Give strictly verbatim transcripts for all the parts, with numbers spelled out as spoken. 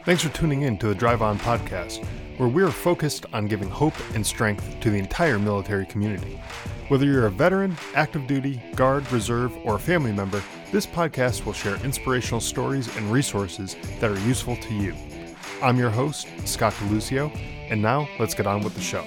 Thanks for tuning in to the Drive On podcast, where we are focused on giving hope and strength to the entire military community. Whether you're a veteran, active duty, guard, reserve, or a family member, this podcast will share inspirational stories and resources that are useful to you. I'm your host, Scott DeLuzio, and now let's get on with the show.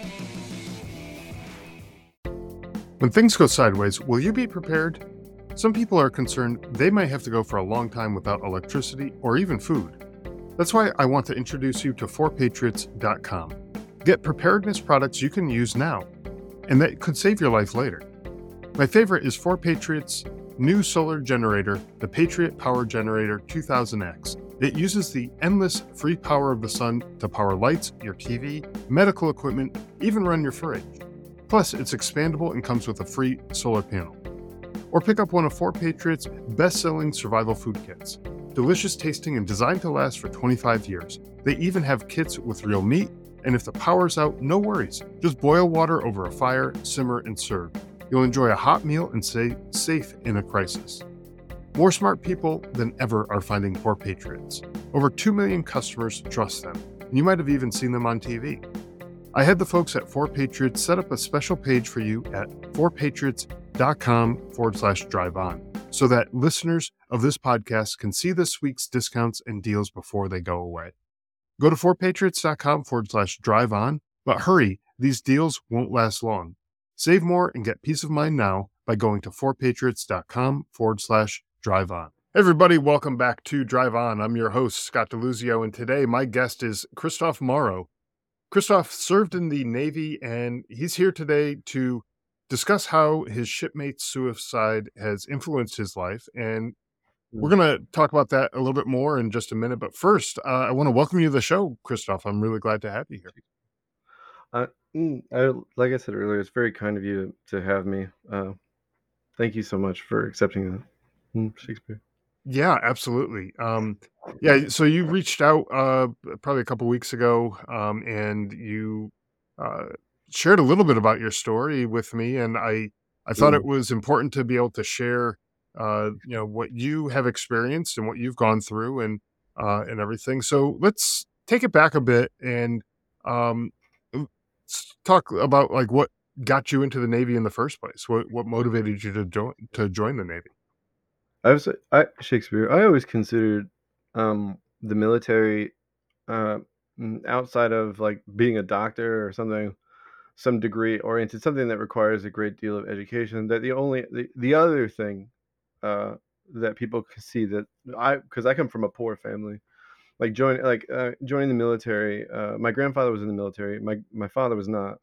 When things go sideways, will you be prepared? Some people are concerned they might have to go for a long time without electricity or even food. That's why I want to introduce you to four patriots dot com. Get preparedness products you can use now, and that could save your life later. My favorite is four Patriots' new solar generator, the Patriot Power Generator two thousand X. It uses the endless free power of the sun to power lights, your T V, medical equipment, even run your fridge. Plus, it's expandable and comes with a free solar panel. Or pick up one of four Patriots' best-selling survival food kits. Delicious tasting and designed to last for twenty-five years. They even have kits with real meat, and if the power's out, no worries. Just boil water over a fire, simmer, and serve. You'll enjoy a hot meal and stay safe in a crisis. More smart people than ever are finding four Patriots. Over two million customers trust them, and you might have even seen them on T V. I had the folks at four Patriots set up a special page for you at four patriots dot com forward slash drive on, so that listeners of this podcast can see this week's discounts and deals before they go away. Go to four patriots dot com forward slash drive on, but hurry, these deals won't last long. Save more and get peace of mind now by going to four patriots dot com forward slash drive on. Hey everybody, welcome back to Drive On. I'm your host, Scott DeLuzio, and today my guest is Christoph Morrow. Christoph served in the Navy, and he's here today to discuss how his shipmate's suicide has influenced his life. And we're going to talk about that a little bit more in just a minute. But first, uh, I want to welcome you to the show, Christoph. I'm really glad to have you here. Uh, I, like I said earlier, it's very kind of you to have me. Uh, thank you so much for accepting that. Mm, Shakespeare. Yeah, absolutely. Um, yeah, so you reached out uh, probably a couple weeks ago, um, and you uh, shared a little bit about your story with me, and I, I thought Mm. it was important to be able to share, uh, you know, what you have experienced and what you've gone through, and uh, and everything. So let's take it back a bit and um, let's talk about like what got you into the Navy in the first place. What what motivated you to join to join the Navy? I was I Shakespeare. I always considered um, the military uh, mm, outside of like being a doctor or something, some degree oriented, something that requires a great deal of education. That the only the, the other thing uh, that people can see that I because I come from a poor family, like join like uh, joining the military. Uh, my grandfather was in the military. My my father was not.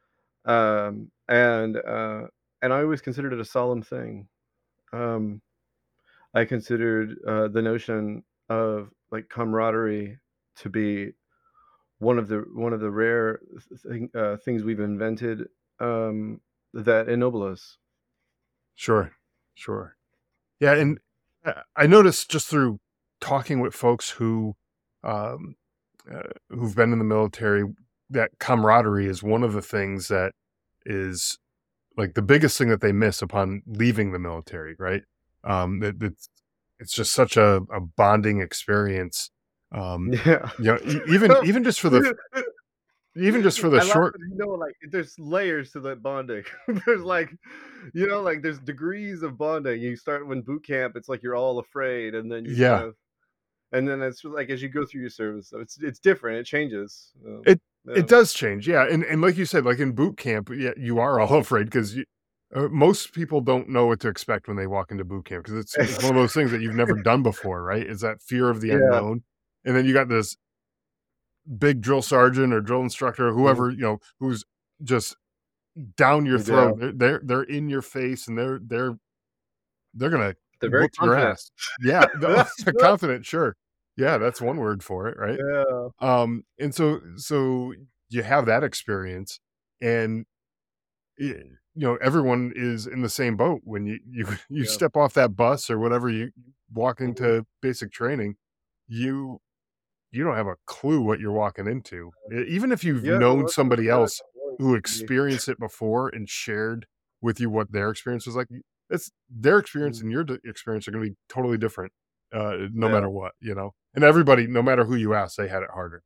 Um, and uh, and I always considered it a solemn thing. Um, I considered uh, the notion of like camaraderie to be one of the one of the rare thing, uh, things we've invented um, that ennoble us. Sure, sure. Yeah, and uh, I noticed just through talking with folks who um, uh, who've been in the military that camaraderie is one of the things that is like the biggest thing that they miss upon leaving the military, right? Um, it, it's it's just such a, a bonding experience. Um, Yeah. you know, e- even even just for the even just for the I love short. that, you know, like there's layers to that bonding. There's like, you know, like there's degrees of bonding. You start when boot camp, it's like you're all afraid, and then you kind Yeah, of, and then it's like as you go through your service, so it's it's different. It changes. Um, it yeah. it does change. Yeah, and and like you said, like in boot camp, yeah, you are all afraid because you. Uh, most people don't know what to expect when they walk into boot camp because it's, it's one of those things that you've never done before, right? Is that fear of the Yeah. unknown, and then you got this big drill sergeant or drill instructor, or Mhm. whoever you know, who's just down your Yeah. throat. They're they're, they're in your face, and they're they're they're gonna They're very whoop your confident. ass. Yeah, the, confident, sure. Yeah, that's one word for it, right? Yeah. Um, and so so you have that experience, and y- you know everyone is in the same boat when you you you Yeah. step off that bus or whatever, you walk Mhm. into basic training, you you don't have a clue what you're walking into. E- even if you've Yeah. known Well, that's what somebody that's else what who worries me. experienced it before and shared with you what their experience was like, it's their experience Mhm. and your d- experience are going to be totally different. uh, no Yeah. matter what, you know? And everybody, no matter who you ask, they had it harder.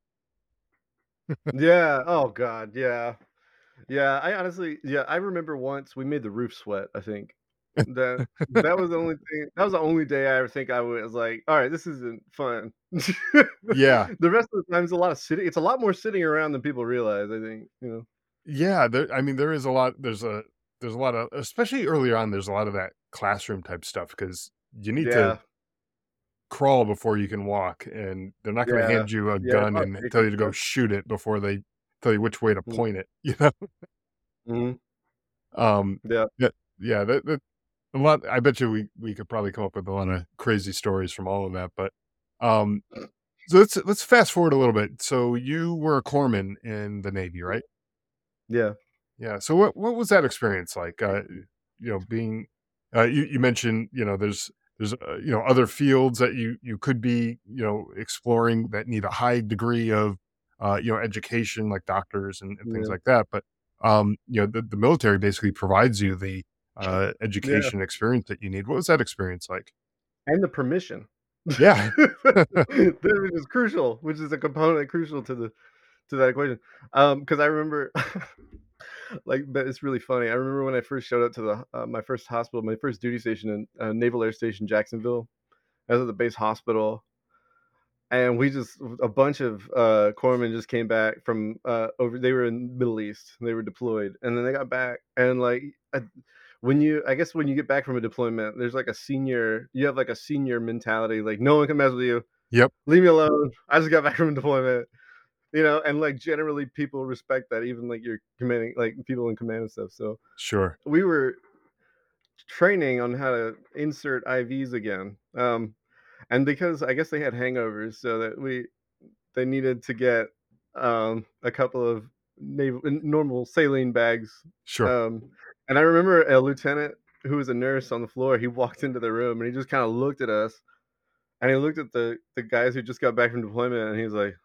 Yeah. Oh god, yeah. Yeah, I honestly yeah, I remember once we made the roof sweat, I think. That that was the only thing that was the only day I ever think I was like, "Alright, this isn't fun." Yeah. The rest of the time, it's a lot of sitting it's a lot more sitting around than people realize, I think, you know? Yeah, there I mean, there is a lot there's a there's a lot of especially earlier on, there's a lot of that classroom type stuff because you need to Yeah. crawl before you can walk, and they're not gonna Yeah. hand you a Yeah, a gun lot of and tell basic you to go stuff. shoot it before they tell you which way to Mm, point it, you know? mhm. Um, Yeah. yeah, yeah, that that a lot I bet you we we could probably come up with a lot of crazy stories from all of that, but, um, so let's let's fast forward a little bit. So you were a corpsman in the Navy, right? Yeah. Yeah, so what what was that experience like? Uh, you know, being uh, you you mentioned, you know, there's there's, uh, you know, other fields that you you could be, you know, exploring that need a high degree of, uh, you know, education, like doctors and and things Yeah. like that, but, um, you know, the the military basically provides you the, uh, Yeah. education experience that you need. What was that experience like? And the permission. Yeah. That is crucial, which is a component crucial to the to that equation. Um, because I remember like, that is really funny. I remember when I first showed up to the uh, my first hospital, my first duty station in, uh, Naval Air Station, Jacksonville. I was at the base hospital, and we just a bunch of, uh, corpsmen just came back from, uh, over they were in Middle East, they were deployed, and then they got back, and, like, I when you I guess when you get back from a deployment, there's, like, a senior you have, like, a senior mentality, like, "No one can mess with you. Yep, Leave me alone. I just got back from deployment." You know, and, like, generally people respect that, even, like, your commanding like, people in command and stuff, so sure. we were training on how to insert I Vs again, um, and because I guess they had hangovers, so that we they needed to get, um, a couple of naval normal saline bags, Sure. um, and I remember a lieutenant who was a nurse on the floor, he walked into the room, and he just kinda looked at us, and he looked at the the guys who just got back from deployment, and he was like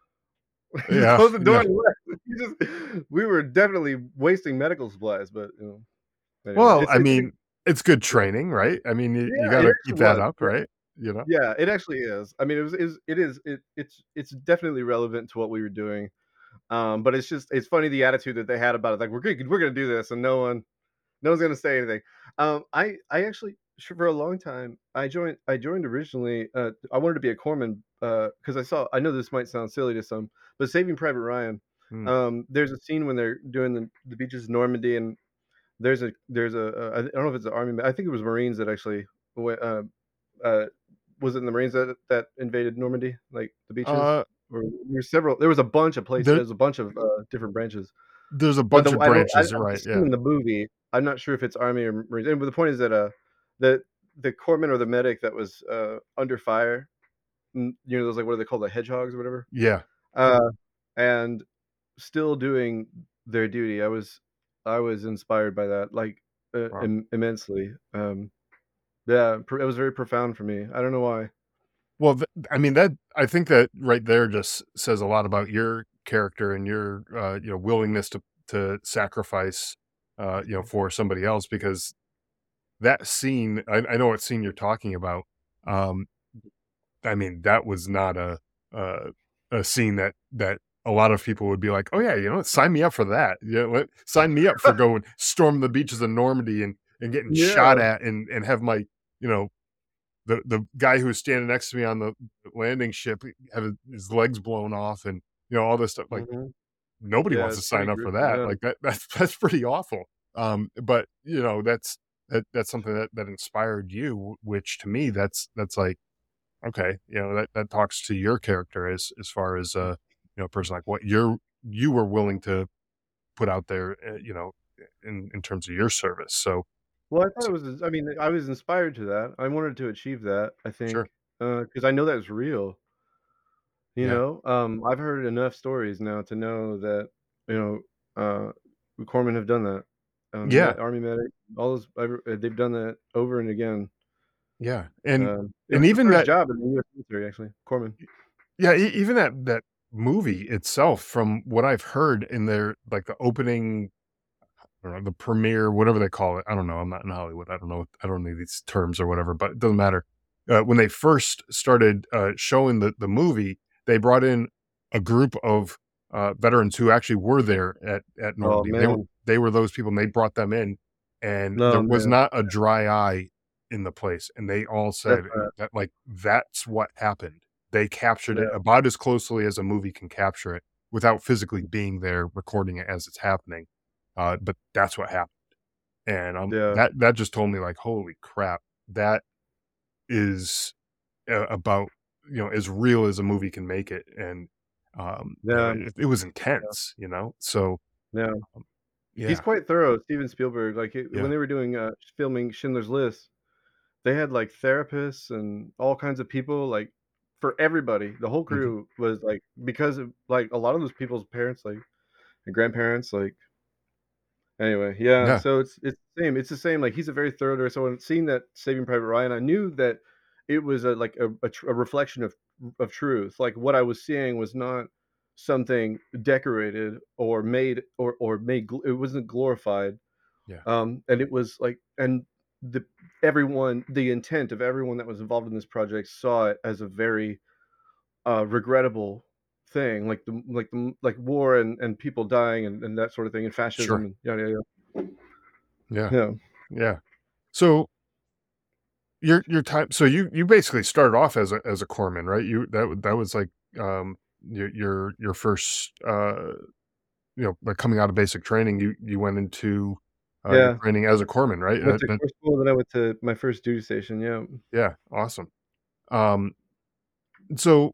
he just Yeah, closed the door yeah. and left. He just we were definitely wasting medical supplies, but, you know, anyway, Well, it's I it's mean, it's good yeah. training, right? I mean, you you Yeah, it gotta keep actually that was. up, Yeah. right? You know? Yeah, it actually is. I mean, it was is it is it it's it's definitely relevant to what we were doing. Um, but it's just it's funny the attitude that they had about it. Like we're good, we're gonna do this, and no one no one's gonna say anything. Um, I I actually sh- for a long time I joined I joined originally. Uh, I wanted to be a corpsman because I saw I know this might sound silly to some, but Saving Private Ryan. Mm. Um, there's a scene when they're doing the, the beaches of Normandy, and there's a there's a uh, I don't know if it's the army, but I think it was Marines that actually went. Uh, uh, was it in the Marines that that invaded Normandy, like the beaches? Uh, Or there's several. There was a bunch of places. there There's a bunch of uh, different branches. there's a But the bunch of I don't I, branches, I've right, just seen yeah. in the movie. I'm not sure if it's Army or Marines. But the point is that uh, the the corpsman or the medic that was uh under fire, n- you know, those like what are they called, the hedgehogs or whatever, Yeah, uh, and still doing their duty. I was I was inspired by that, like uh, wow. Im- immensely. Um, yeah, pr- it was very profound for me. I don't know why. Well, th I mean, that I think that right there just says a lot about your character and your, uh, you know, willingness to to sacrifice, uh, you know, for somebody else because that scene I I know what scene you're talking about. Um, I mean, that was not a uh, a scene that that a lot of people would be like, "Oh, yeah, you know, sign me up for that." You know, let sign me up for going storm the beaches of Normandy and and getting shot Yeah. at and and have my, you know, the the guy who was standing next to me on the landing ship have his legs blown off and, you know, all this stuff, like, Mhm. nobody Yeah, wants to it's pretty sign up for gruesome, that, yeah. like, that that's that's pretty awful, um, but, you know, that's that that's something that that inspired you, which to me, that's that's like, okay, you know, that that talks to your character as as far as, uh, you know, a person like what you're you were willing to put out there, uh, you know, in in terms of your service, so Well, I thought so it was I mean, I was inspired to that. I wanted to achieve that, I sure, think, because I know that's real, you yeah. know? Um, I've heard enough stories now to know that, you know, uh, corpsmen have done that. Um, Yeah, met Army medic, all those ever uh, they've done that over and again. yeah, and Um, it and was the even first that job in the U S military, actually, corpsman. yeah, e even that that movie itself, from what I've heard in their like, the opening, I don't know, the premiere, whatever they call it, I don't know, I'm not in Hollywood, I don't know I don't know these terms or whatever, but it doesn't matter. uh, when they first started uh, showing the the movie, they brought in a group of uh, veterans who actually were there at at Oh, Normandy. They were man. they were those people, and they brought them in, and there No, was man. not a dry eye in the place, and they all That's said right. that, like, that's what happened. They captured it Yeah. about as closely as a movie can capture it without physically being there recording it as it's happening, uh, but that's what happened, and, um, Yeah. that that just told me, like, "Holy crap, that is, uh, about, you know, as real as a movie can make it," and, um, you know, Yeah. it it was Yeah. intense, you know? So, Yeah. um, He's yeah, quite thorough, Steven Spielberg, like, it when yeah, they were doing, uh, filming Schindler's List, they had, like, therapists and all kinds of people, like, for everybody. The whole mhm, crew was, like because of like, a lot of those people's parents, like, and grandparents, like anyway, yeah, yeah, so it's it's the same it's the same, like, he's a very thorough director, so when seeing that Saving Private Ryan, I knew that it was a, like, a a tr a reflection of of truth, like, what I was seeing was not something decorated or made or or made gl it wasn't glorified. yeah, Um, and it was like and the everyone the intent of everyone that was involved in this project saw it as a very, uh, regrettable thing, like the like the like war and and people dying and and that sort of thing, and fascism sure, and yada, yada, yeah, yeah. yeah. So, your your time so you you basically started off as a as a corpsman, right? You that w that was, like, um, your your your first, uh, you know, like, coming out of basic training, you you went into, uh, your Yeah. training as a corpsman, right? Went That to that corps school, then I went to my first duty station, yeah. yeah, awesome. Um, so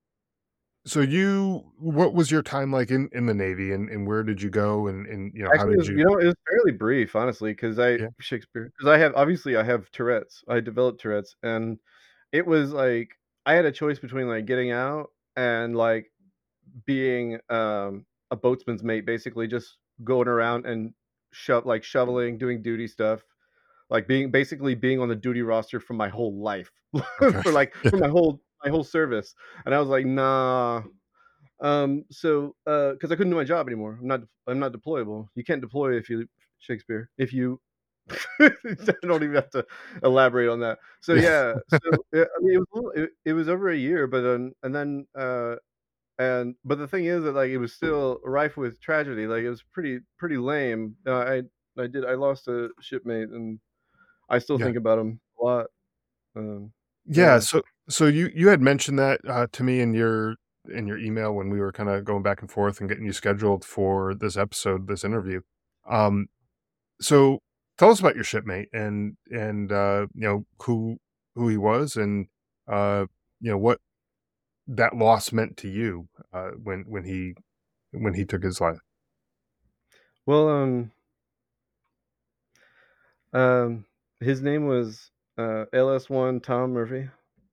So you what was your time like in in the Navy, and and where did you go, and and, you know, how Actually, it did was you you know, it was fairly brief, honestly, because I yeah, Shakespeare, because I have obviously, I have Tourette's. I developed Tourette's, and it was like I had a choice between, like, getting out and, like, being, um, a boatsman's mate, basically just going around and shove like, shoveling, doing duty stuff, like, being basically being on the duty roster for my whole life, okay. for, like Yeah, for my whole my whole service, and I was like, "Nah." Um, so, uh, because I couldn't do my job anymore. I'm not I'm not deployable. You can't deploy if you Shakespeare, if you I don't even have to elaborate on that. So, yeah, yeah, so, yeah, I mean, it was a little it it was over a year, but, um, and then, uh and but the thing is that, like, it was still rife with tragedy, like, it was pretty pretty lame. Uh, I I did I lost a shipmate, and I still yeah. think about him a lot. Um, Yeah, yeah. so so you you had mentioned that, uh, to me in your in your email when we were kinda going back and forth and getting you scheduled for this episode, this interview. Um, so tell us about your shipmate and and, uh, you know, who who he was and, uh, you know, what that loss meant to you, uh, when when he when he took his life. Well, um um, his name was, uh, L S one Tom Murphy.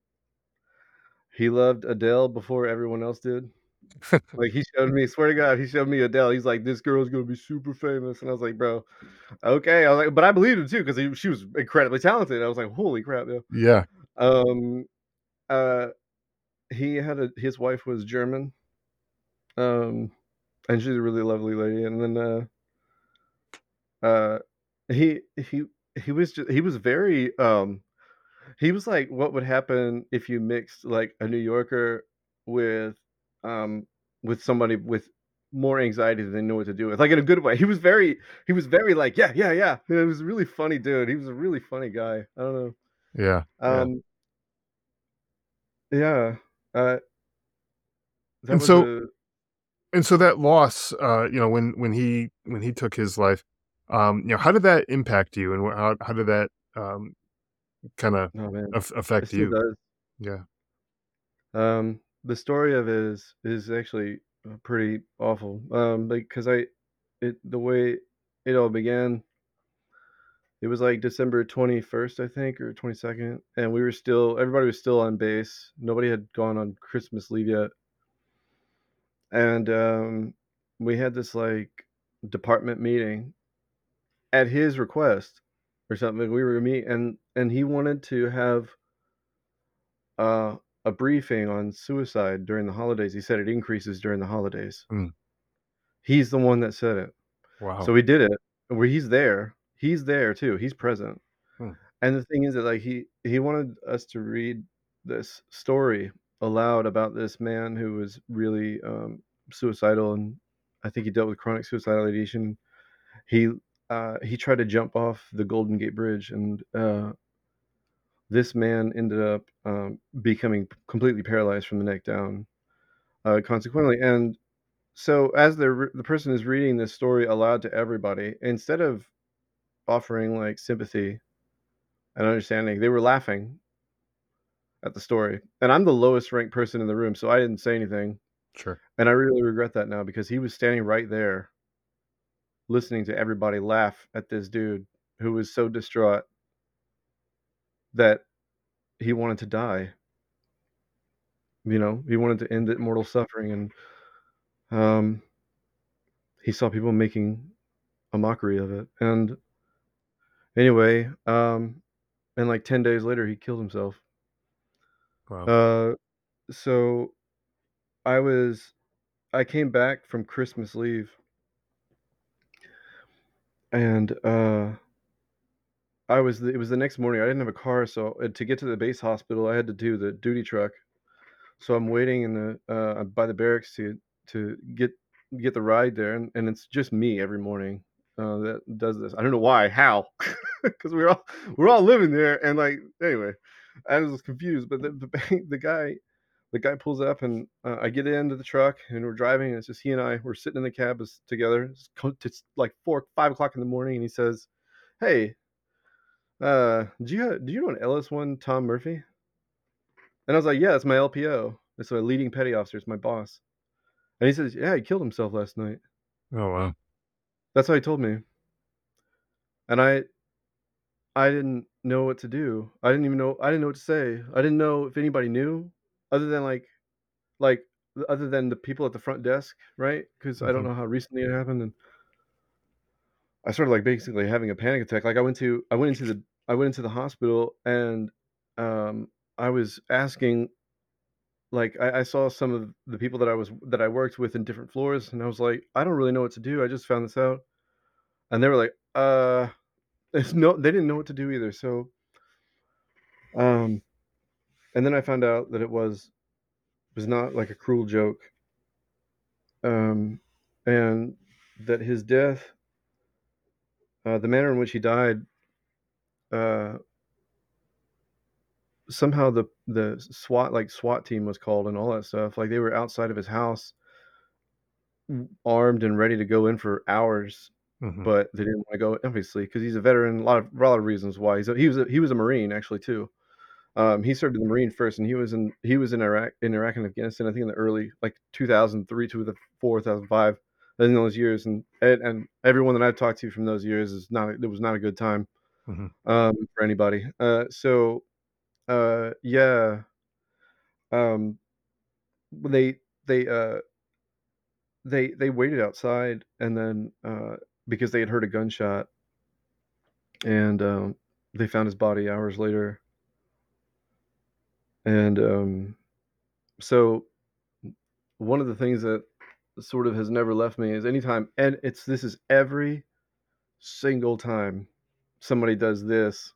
He loved Adele before everyone else did. Like, he showed me swear to God, he showed me Adele. He's like, "This girl's gonna be super famous," and I was like, "Bro, okay." I was like but I believed him too 'cause he she was incredibly talented. I was like, "Holy crap, yeah." Yeah, Um, uh, he had a his wife was German, um, and she's a really lovely lady, and then, uh uh, he he he was ju he was very, um he was like what would happen if you mixed, like, a New Yorker with, um with somebody with more anxiety than they know what to do with, like, in a good way. He was very he was very like, "Yeah, yeah, yeah." He was a really funny dude. He was a really funny guy. I don't know. yeah, yeah. Um, yeah, uh, that And was so a and so that loss, uh, you know, when when he when he took his life, um, you know, how did that impact you, and wh how how did that, um, kinda oh, man. af It affect still you? does. Yeah. Um, the story of it is is actually, uh, pretty awful, um, because I it the way it all began. It was like December twenty-first, I think, or twenty-second, and we were still everybody was still on base. Nobody had gone on Christmas leave yet. And um we had this like department meeting at his request or something. We were gonna meet and and he wanted to have uh a briefing on suicide during the holidays. He said it increases during the holidays. Mm, He's the one that said it. So wow. we did it. Where he's there. He's there too. He's present. Hmm. And the thing is that, like, he he wanted us to read this story aloud about this man who was really, um, suicidal, and I think he dealt with chronic suicidal ideation. He, uh, he tried to jump off the Golden Gate Bridge, and, uh, this man ended up, um, becoming p completely paralyzed from the neck down, uh, consequently, and so as the r the person is reading this story aloud to everybody, instead of offering, like, sympathy and understanding, they were laughing at the story, and I'm the lowest ranked person in the room, so I didn't say anything, Sure. and I really regret that now because he was standing right there listening to everybody laugh at this dude who was so distraught that he wanted to die. You know, he wanted to end immortal suffering, and, um, he saw people making a mockery of it, and anyway, um, and, like, ten days later, he killed himself. Wow. Uh, so I was I came back from Christmas leave and, uh I was the it was the next morning, I didn't have a car, so, uh, to get to the base hospital, I had to do the duty truck. So I'm waiting in the, uh, by the barracks to to get get the ride there, and and it's just me every morning, uh, that does this. I don't know why, how? 'Cause we're all we're all living there, and, like, anyway, I was confused, but the the the guy the guy pulls up, and, uh, I get into the truck, and we're driving, and it's just he and I, we're sitting in the cab as together. It's co it's like four, five o'clock in the morning, and he says, "Hey, uh, do you ha do you know an L S one Tom Murphy?" And I was like, "Yeah, it's my L P O. It's a leading petty officer, it's my boss." And he says, "Yeah, he killed himself last night." Oh, wow. That's how he told me. And I I didn't know what to do. I didn't even know I didn't know what to say. I didn't know if anybody knew other than, like like, other than the people at the front desk, right? 'Cause I don't Mhm. know how recently it happened, and I started, like, basically having a panic attack. Like, I went to I went into the I went into the hospital, and, um, I was asking like, I I saw some of the people that I was that I worked with in different floors, and I was like, "I don't really know what to do. I just found this out." And they were like, "Uh, there's no" they didn't know what to do either, so um, and then I found out that it was was not like a cruel joke, um, and that his death, uh, the manner in which he died, uh, somehow the the SWAT like, SWAT team was called and all that stuff, like, they were outside of his house w armed and ready to go in for hours, Mhm. but they didn't wanna go, obviously, 'cause he's a veteran, a lot of a lot of reasons why. He's a he was a he was a Marine actually too. Um, he served in the Marine first, and he was in he was in Iraq in Iraq and Afghanistan, I think in the early, like, two thousand three to the four, two thousand five, in those years, and and and everyone that I've talked to from those years is not it was not a good time, Mhm. um, for anybody. Uh, so, uh, yeah, um, they they, uh they they waited outside, and then, uh, because they had heard a gunshot, and, um, they found his body hours later. And, um, so one of the things that sort of has never left me is anytime, and it's this is every single time somebody does this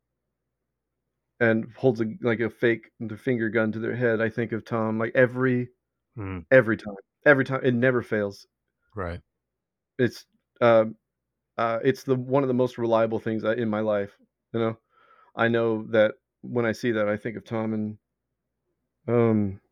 and holds a like a fake the finger gun to their head, I think of Tom, like, every Mm. every time. Every time, it never fails. Right. It's, um, uh, it's the one of the most reliable things I in my life, you know? I know that when I see that, I think of Tom, and, um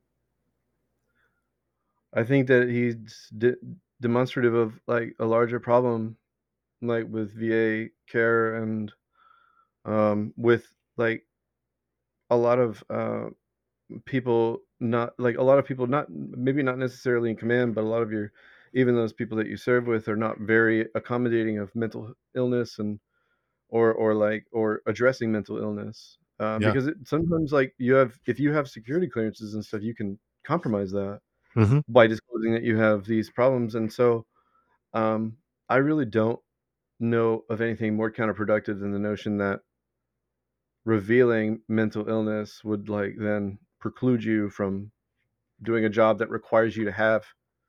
I think that he's de demonstrative of, like, a larger problem, like, with V A care and, um, with, like, a lot of, uh, people not like, a lot of people not maybe not necessarily in command, but a lot of your even those people that you serve with are not very accommodating of mental illness and or or, like or addressing mental illness, um, Yeah. because it sometimes, like, you have if you have security clearances and stuff, you can compromise that Mhm. by disclosing that you have these problems, and so Um, I really don't know of anything more counterproductive than the notion that revealing mental illness would, like, then preclude you from doing a job that requires you to have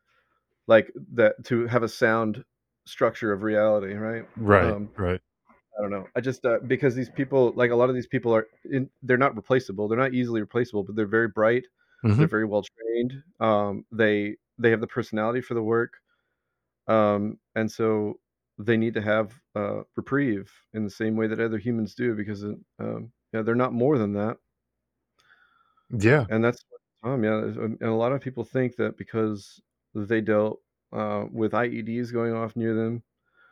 like, that to have a sound structure of reality, right? Right. Um, Right. I don't know. I just, uh, because these people, like a lot of these people are in, they're not replaceable. They're not easily replaceable, but they're very bright. They're Mhm. very well trained. Um, they they have the personality for the work. Um, and so they need to have uh, reprieve in the same way that other humans do, because it, um, yeah, they're not more than that. Yeah. And that's um, yeah, there's- and a lot of people think that because they dealt uh, with I E Ds going off near them,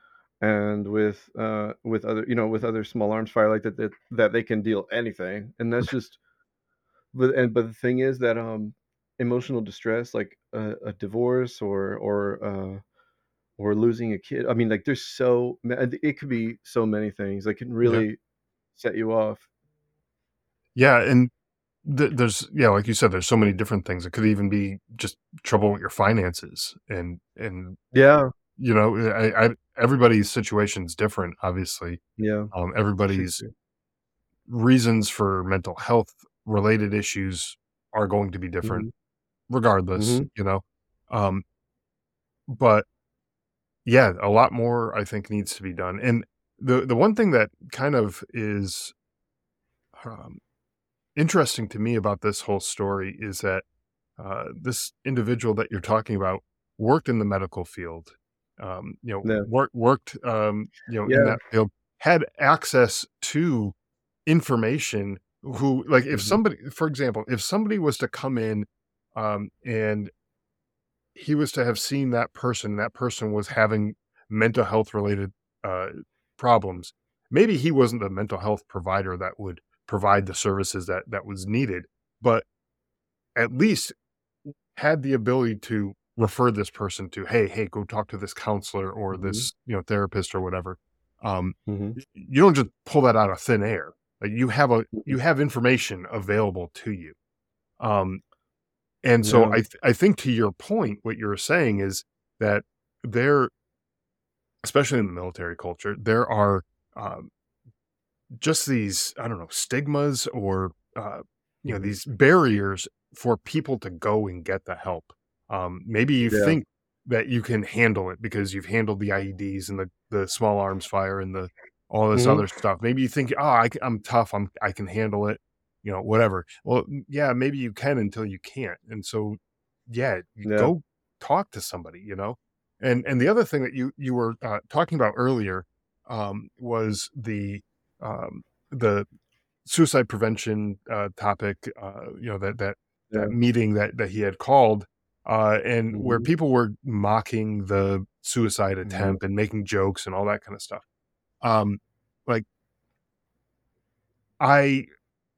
and with uh, with other, you know, with other small arms fire like that, that that they can deal anything, and that's just. But and but the thing is that um, emotional distress, like a, a divorce or or uh, or losing a kid. I mean, like there's so ma- it could be so many things that can Yeah. really set you off. Yeah, and th there's yeah, like you said, there's so many different things. It could even be just trouble with your finances and and, Yeah, you know, I I everybody's situation's different, obviously. yeah, Um, everybody's Shakespeare. reasons for mental health related issues are going to be different Mhm, regardless, mhm, you know? Um, but yeah, a lot more I think needs to be done. And the the one thing that kind of is um, interesting to me about this whole story is that uh, this individual that you're talking about worked in the medical field, um, you know, yeah, work, worked, um, you know, in yeah, that field, had access to information who, like, if mhm, somebody, for example, if somebody was to come in um, and he was to have seen that person, that person was having mental health related uh, problems. Maybe he wasn't the mental health provider that would provide the services that that was needed, but at least had the ability to refer this person to, hey, hey, go talk to this counselor or mhm, this, you know, therapist or whatever. Um, mhm, y- you don't just pull that out of thin air. Like you have a mhm. you have information available to you. Um, and so Yeah, I th- I think to your point, what you're saying is that there, especially in the military culture, there are um, just these, I don't know, stigmas or, uh, you know, mhm, these barriers for people to go and get the help. Um, maybe you yeah, think that you can handle it because you've handled the I E Ds and the the small arms fire and the all this mhm, other stuff. Maybe you think, "Oh, I am tough. I'm I can handle it," you know, whatever. Well, mm, yeah, maybe you can until you can't. And so, yeah, you yeah, go talk to somebody, you know? And and the other thing that you you were, uh, talking about earlier, um, was the, um, the suicide prevention uh, topic, uh, you know, that that that yeah, meeting that that he had called, uh, and where mhm, people were mocking the suicide mhm, attempt and making jokes and all that kind of stuff. Um, like I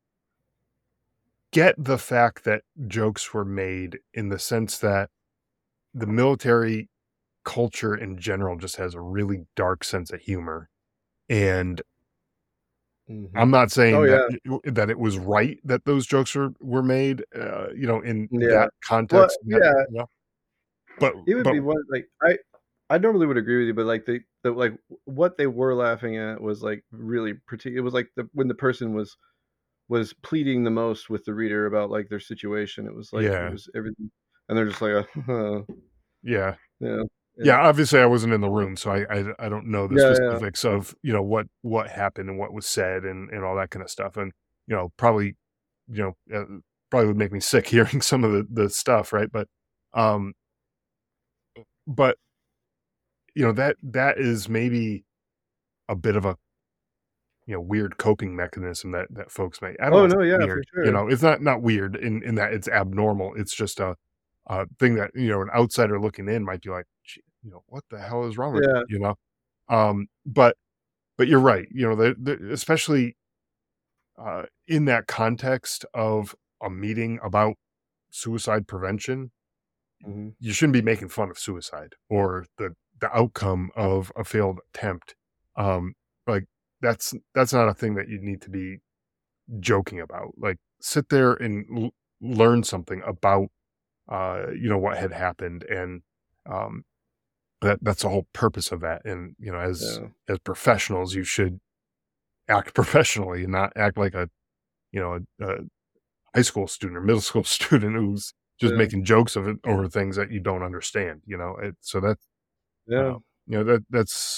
get the fact that jokes were made in the sense that the military culture in general just has a really dark sense of humor, and I'm mhm. not Oh, saying that yeah, it that it was right that those jokes were were made, uh, you know, in yeah. that Well, context, that yeah, you know, but it would but be one like I I normally would agree with you, but like the the like what they were laughing at was like really particular. It was like the when the person was was pleading the most with the reader about like their situation. It was like it yeah, was everything, and they're just like, uh, yeah, yeah, yeah, yeah, obviously, I wasn't in the room, so I I I don't know the yeah, yeah, specifics of, you know, what what happened and what was said and and all that kinda stuff, and, you know, probably, you know, uh, probably would make me sick hearing some of the the stuff, right? But, um, but, you know, that that is maybe a bit of a, you know, weird coping mechanism that that folks may, I don't Oh wanna no, say yeah, for weird, you sure. know, it's not not weird in in that it's abnormal, it's just a a thing that, you know, an outsider looking in might be like, "Gee, you know, what the hell is wrong with Yeah, you?" You know? Um, but but you're right, you know, the the especially, uh, in that context of a meeting about suicide prevention, mhm, you shouldn't be making fun of suicide or the the outcome of a failed attempt. Um, like, that's that's not a thing that you need to be joking about. Like, sit there and l learn something about, uh, you know, what had happened, and, um, that that's the whole purpose of that, and, you know, as yeah, as professionals, you should act professionally and not act like a, you know, a a high school student or middle school student who's just yeah, making jokes of it over things that you don't understand, you know? It so that, yeah, um, you know, that that's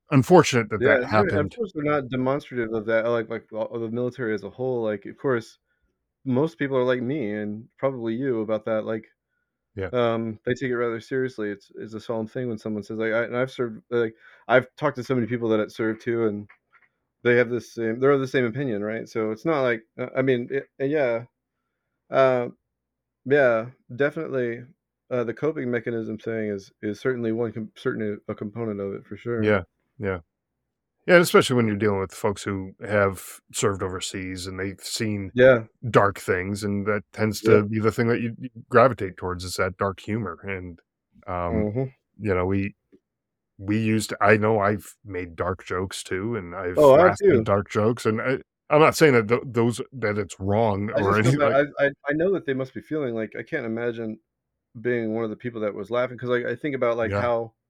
unfortunate that Yeah, that they're of happened. course, they're not demonstrative of that, like like, uh, of the military as a whole, like, of course, most people are like me and probably you about that, like, Yeah. um, they take it rather seriously. It's it's a solemn thing when someone says, like I and I've served, like, I've talked to so many people that had served too, and they have the same they're of the same opinion, right? So it's not like, uh, I mean, it and yeah, uh, yeah, definitely, uh, the coping mechanism thing is is certainly one com certainly a component of it for sure. Yeah. Yeah. Yeah, and especially when you're dealing with folks who have served overseas and they've seen Yeah, dark things, and that tends yep, to be the thing that you you gravitate towards is that dark humor, and, um, mhm. you know, we we used I know I've made dark jokes too, and I've Oh, I have laughed at too. dark jokes, and I I'm not saying that th those that it's wrong I or just feel anything bad. like. I I I know that they must be feeling like I can't imagine being one of the people that was laughing because, like, I think about, like, Yeah. how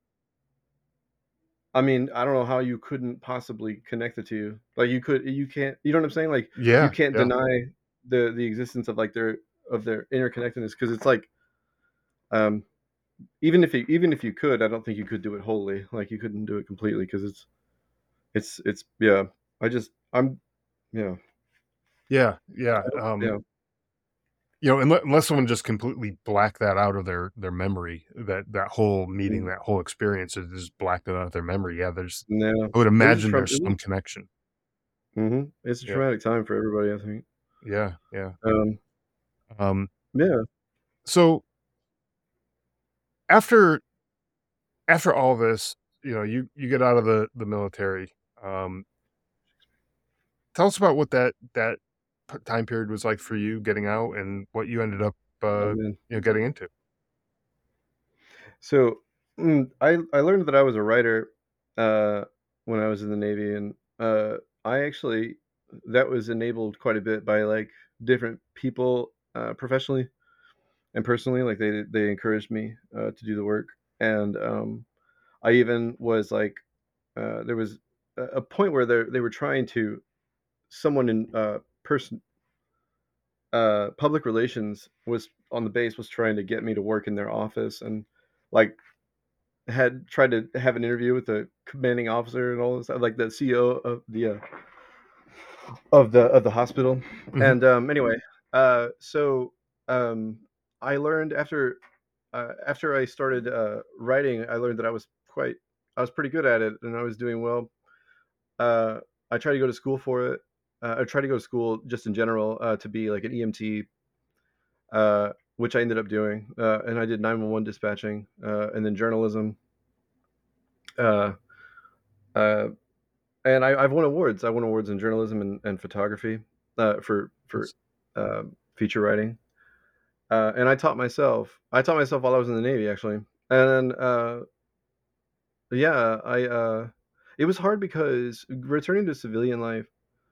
I mean, I don't know how you couldn't possibly connect the two. Like, you could you can't you know what I'm saying? Like, you Yeah, can't yeah. deny the the existence of, like, their of their interconnectedness because it's like, um, even if you even if you could, I don't think you could do it wholly. Like, you couldn't do it completely because it's it's it's yeah. I just I'm yeah. Yeah, yeah, I don't um, yeah. you know, unle unless someone just completely blacked that out of their their memory, that that whole meeting, Mm, that whole experience is just blacked it out of their memory, yeah, there's no. I would It was a imagine traum there's it was some connection. mhm. It's a Yeah, traumatic time for everybody, I think. yeah, yeah, Um, um, yeah. so after after all this, you know, you you get out of the the military, um, tell us about what that that p time period was like for you getting out and what you ended up, Oh, uh, man. you know, getting into. So, mm, I I learned that I was a writer, uh, when I was in the Navy, and, uh, I actually that was enabled quite a bit by, like, different people, uh, professionally and personally, like, they they encouraged me, uh, to do the work, and, um, I even was, like, uh, there was a a point where they they were trying to someone in, uh, person uh, public relations was on the base was trying to get me to work in their office and, like, had tried to have an interview with the commanding officer and all this stuff, like the C E O of the uh, of the of the hospital. Mhm. And um, anyway, uh, so um, I learned after uh, after I started uh, writing, I learned that I was quite I was pretty good at it and I was doing well. Uh, I tried to go to school for it. Uh, I tried to go to school just in general uh, to be like an E M T, uh, which I ended up doing, uh, and I did nine one one dispatching uh, and then journalism. Uh, uh, And I I've won awards. I won awards in journalism and and photography, uh, for for, That's um, feature writing. Uh, and I taught myself. I taught myself while I was in the Navy, actually. And then, uh, yeah, I, uh it was hard because returning to civilian life,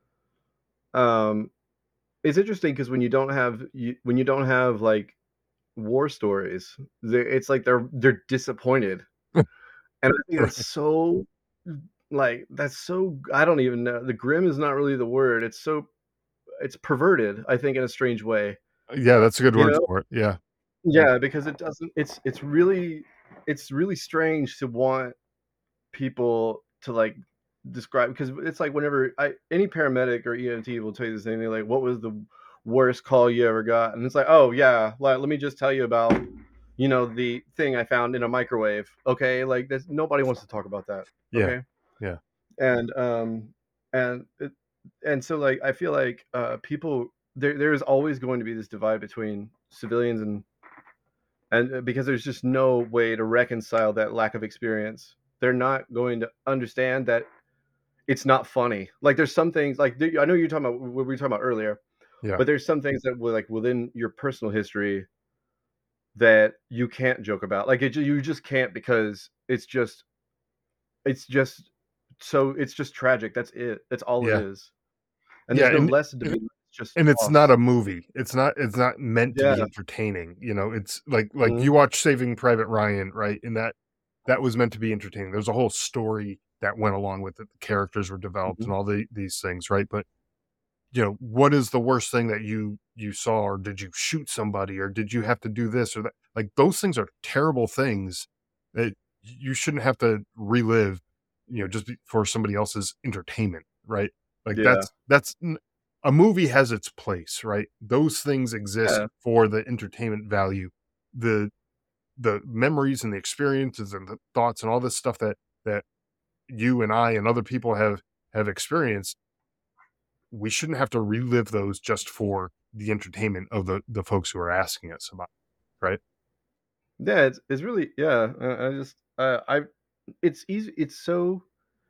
um, it's interesting because when you don't have you when you don't have, like, war stories, they it's like they're they're disappointed. And I think that's right. so, like, that's so I don't even know. The grim is not really the word. It's so it's perverted, I think, in a strange way, Yeah, that's a good you word know? for it, yeah. Yeah. Yeah, because it doesn't it's it's really it's really strange to want people to, like, describe because it's like whenever I any paramedic or E M T will tell you the same thing, like, "What was the worst call you ever got?" And it's like, "Oh, yeah, like, let me just tell you about, you know, the thing I found in a microwave." Okay? Like, there's nobody wants to talk about that, Yeah. okay? Yeah. And, um, and it and so, like, I feel like, uh, people there there is always going to be this divide between civilians and and uh, because there's just no way to reconcile that lack of experience. They're not going to understand that it's not funny. Like, there's some things like, I know you're talking about what we were talking about earlier, Yeah. but there's some things that were, like, within your personal history that you can't joke about. Like, it you just can't because it's just it's just so it's just tragic. That's it. That's all it Yeah. is. And Yeah, there's no and lesson to be and learned, it's just and it's not loss. a movie. It's not it's not meant to be Yeah, entertaining, you know, it's like like mhm, you watch Saving Private Ryan, right? And that that was meant to be entertaining. There's a whole story that went along with it. The characters were developed mhm. and all the these things, right? But, you know, what is the worst thing that you you saw, or did you shoot somebody, or did you have to do this or that? Like, those things are terrible things that you shouldn't have to relive, you know, just for somebody else's entertainment, right? Like Yeah. that's that's a movie has its place, right? Those things exist Yeah. for the entertainment value. The the memories and the experiences and the thoughts and all this stuff that that you and I and other people have have experienced, we shouldn't have to relive those just for the entertainment of the the folks who are asking us about, right? Yeah, it's it's really yeah. I, I just uh, I it's easy. It's so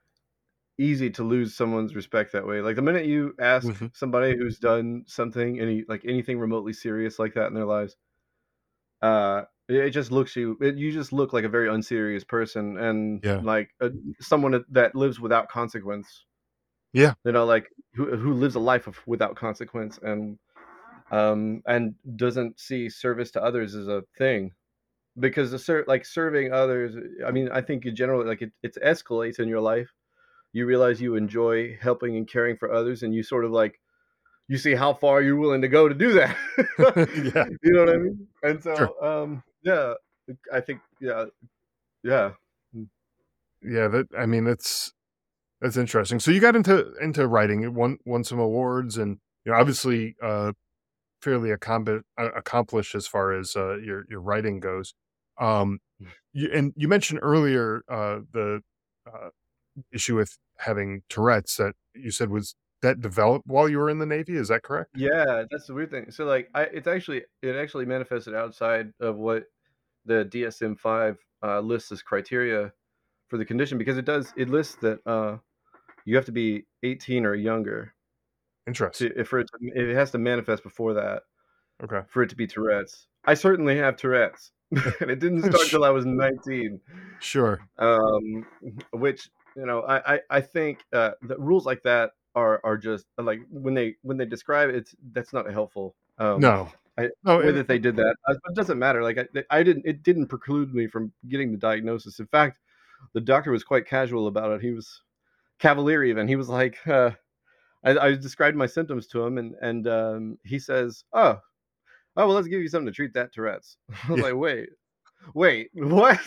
easy to lose someone's respect that way. Like the minute you ask Mhm. somebody who's done something, any like anything remotely serious like that in their lives, uh, it, it just looks you. It, you just look like a very unserious person and Yeah. like a, someone that, that lives without consequence. Yeah. You know, like who who lives a life of without consequence and um and doesn't see service to others as a thing. Because the ser- like serving others, I mean, I think you generally like it, it escalates in your life. You realize you enjoy helping and caring for others, and you sort of like you see how far you're willing to go to do that. Yeah. You know what I mean? And Sure. so, um, yeah, I think, yeah, yeah, Yeah, that I mean, it's that's interesting. So you got into into writing, you won won some awards and, you know, obviously, uh, fairly accombi uh, accomplished as far as, uh, your your writing goes. Um, you and you mentioned earlier, uh, the, uh, issue with having Tourette's that you said was that developed while you were in the Navy, is that correct? yeah. That's the weird thing. So, like, I it's actually it actually manifested outside of what the D S M five uh, lists as criteria for the condition because it does it lists that uh, you have to be eighteen or younger Interesting. to if for it, to, it has to manifest before that Okay. for it to be Tourette's. I certainly have Tourette's, and it didn't start Sh until I was nineteen. sure. Um, which you know, I I, I think uh, the rules like that are are just like when they when they describe it, it's that's not helpful. Um, No. I, No, the way and that they did that, uh, it doesn't matter. Like I, I didn't, it didn't preclude me from getting the diagnosis. In fact, the doctor was quite casual about it. He was cavalier even. He was like, uh, I, I described my symptoms to him, and and um, he says, "Oh, oh, well, let's give you something to treat that Tourette's." I was yeah, like, "Wait, wait, what?"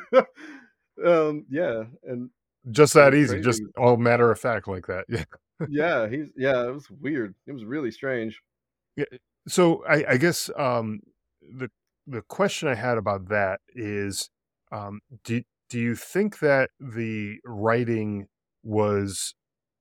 um, yeah, and just it that was easy, crazy. just all matter of fact like that. Yeah. Yeah, he's yeah, it was weird. It was really strange. Yeah, so I I guess, um, the the question I had about that is, um, do do you think that the writing was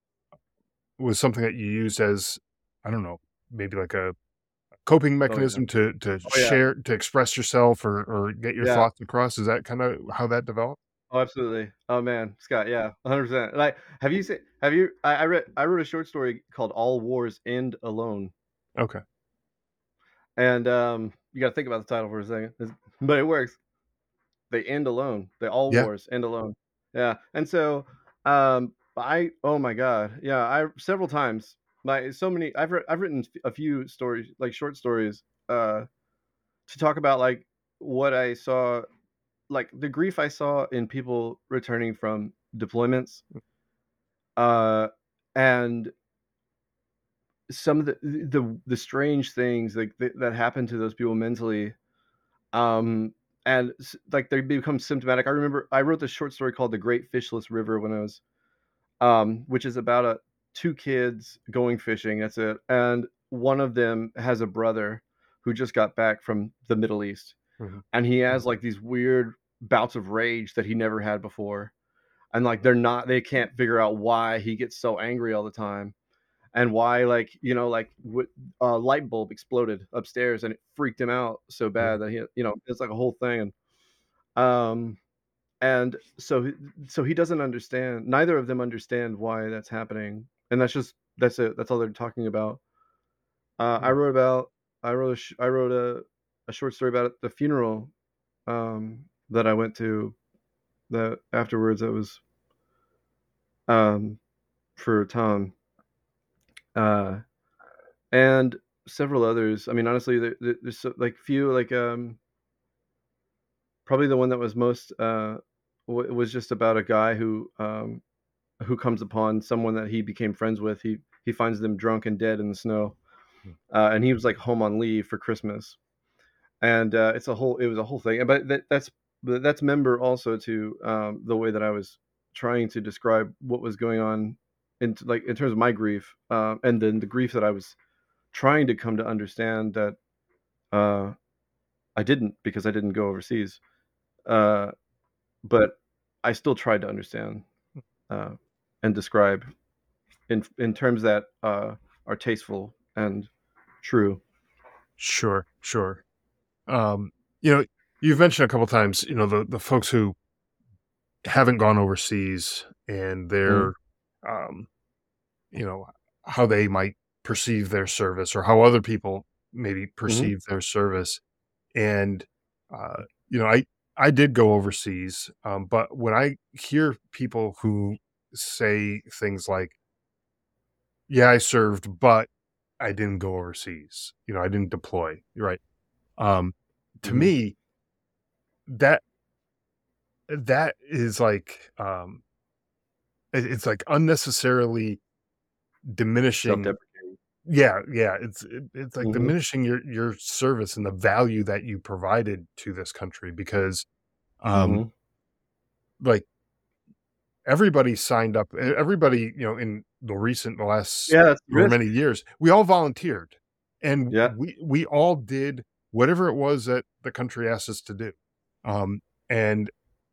was something that you used as, I don't know, maybe like a coping Oh yeah, mechanism to to oh yeah, share to express yourself or or get your yeah. thoughts across? Is that kinda how that developed? Oh, absolutely. Oh man, Scott, yeah, one hundred percent. Like, have you seen? Have you? I, I read. I wrote a short story called "All Wars End Alone," Okay. and um, you got to think about the title for a second, it's- but it works. They end alone. They all Yeah. wars end alone. Yeah, and so um, I. Oh my god, yeah. I several times. My so many. I've writ- I've written a few stories, like short stories, uh, to talk about like what I saw, like the grief I saw in people returning from deployments, uh, and some of the the the strange things like that, that happen to those people mentally, um and like they become symptomatic. I remember I wrote this short story called The Great Fishless River when I was um which is about a two kids going fishing, that's it, and one of them has a brother who just got back from the Middle East, Mhm. and he has like these weird bouts of rage that he never had before, and like they're not they can't figure out why he gets so angry all the time, and why like you know like what a light bulb exploded upstairs and it freaked him out so Yeah. bad that he you know it's like a whole thing, and um and so he- so he doesn't understand, neither of them understand why that's happening, and that's just that's it, that's all they're talking about. uh i Yeah. wrote about I wrote a sh- I wrote a, a short story about the funeral um that I went to, that afterwards that was um for Tom, uh and several others. I mean, honestly, there, there- there's so, like few like um probably the one that was most uh w- was just about a guy who um who comes upon someone that he became friends with. He he finds them drunk and dead in the snow, Mm. uh, and he was like home on leave for Christmas, and uh, it's a whole it was a whole thing. But that, that's but that's member also to um, the way that I was trying to describe what was going on in like in terms of my grief, uh, and then the grief that I was trying to come to understand that uh, I didn't because I didn't go overseas. Uh, but I still tried to understand uh, and describe in in terms that uh, are tasteful and true. Sure, sure. Um, you know, you've mentioned a couple times, you know, the the folks who haven't gone overseas and Mm, they're, um, you know, how they might perceive their service or how other people maybe mhm, perceive their service. And, uh, you know, I I did go overseas, um, but when I hear people who say things like, "Yeah, I served, but I didn't go overseas," you know, I didn't deploy, right? Um, to mhm. me, that that is like, um, it, it's like unnecessarily diminishing. Self-deprecating. Yeah, yeah, it's it, it's like Mhm, diminishing your your service and the value that you provided to this country because, um, mhm. like everybody signed up. e- Everybody, you know, in the recent the last Yeah, that's the however risk. many years, we all volunteered, and Yeah. we we all did whatever it was that the country asked us to do. Um, and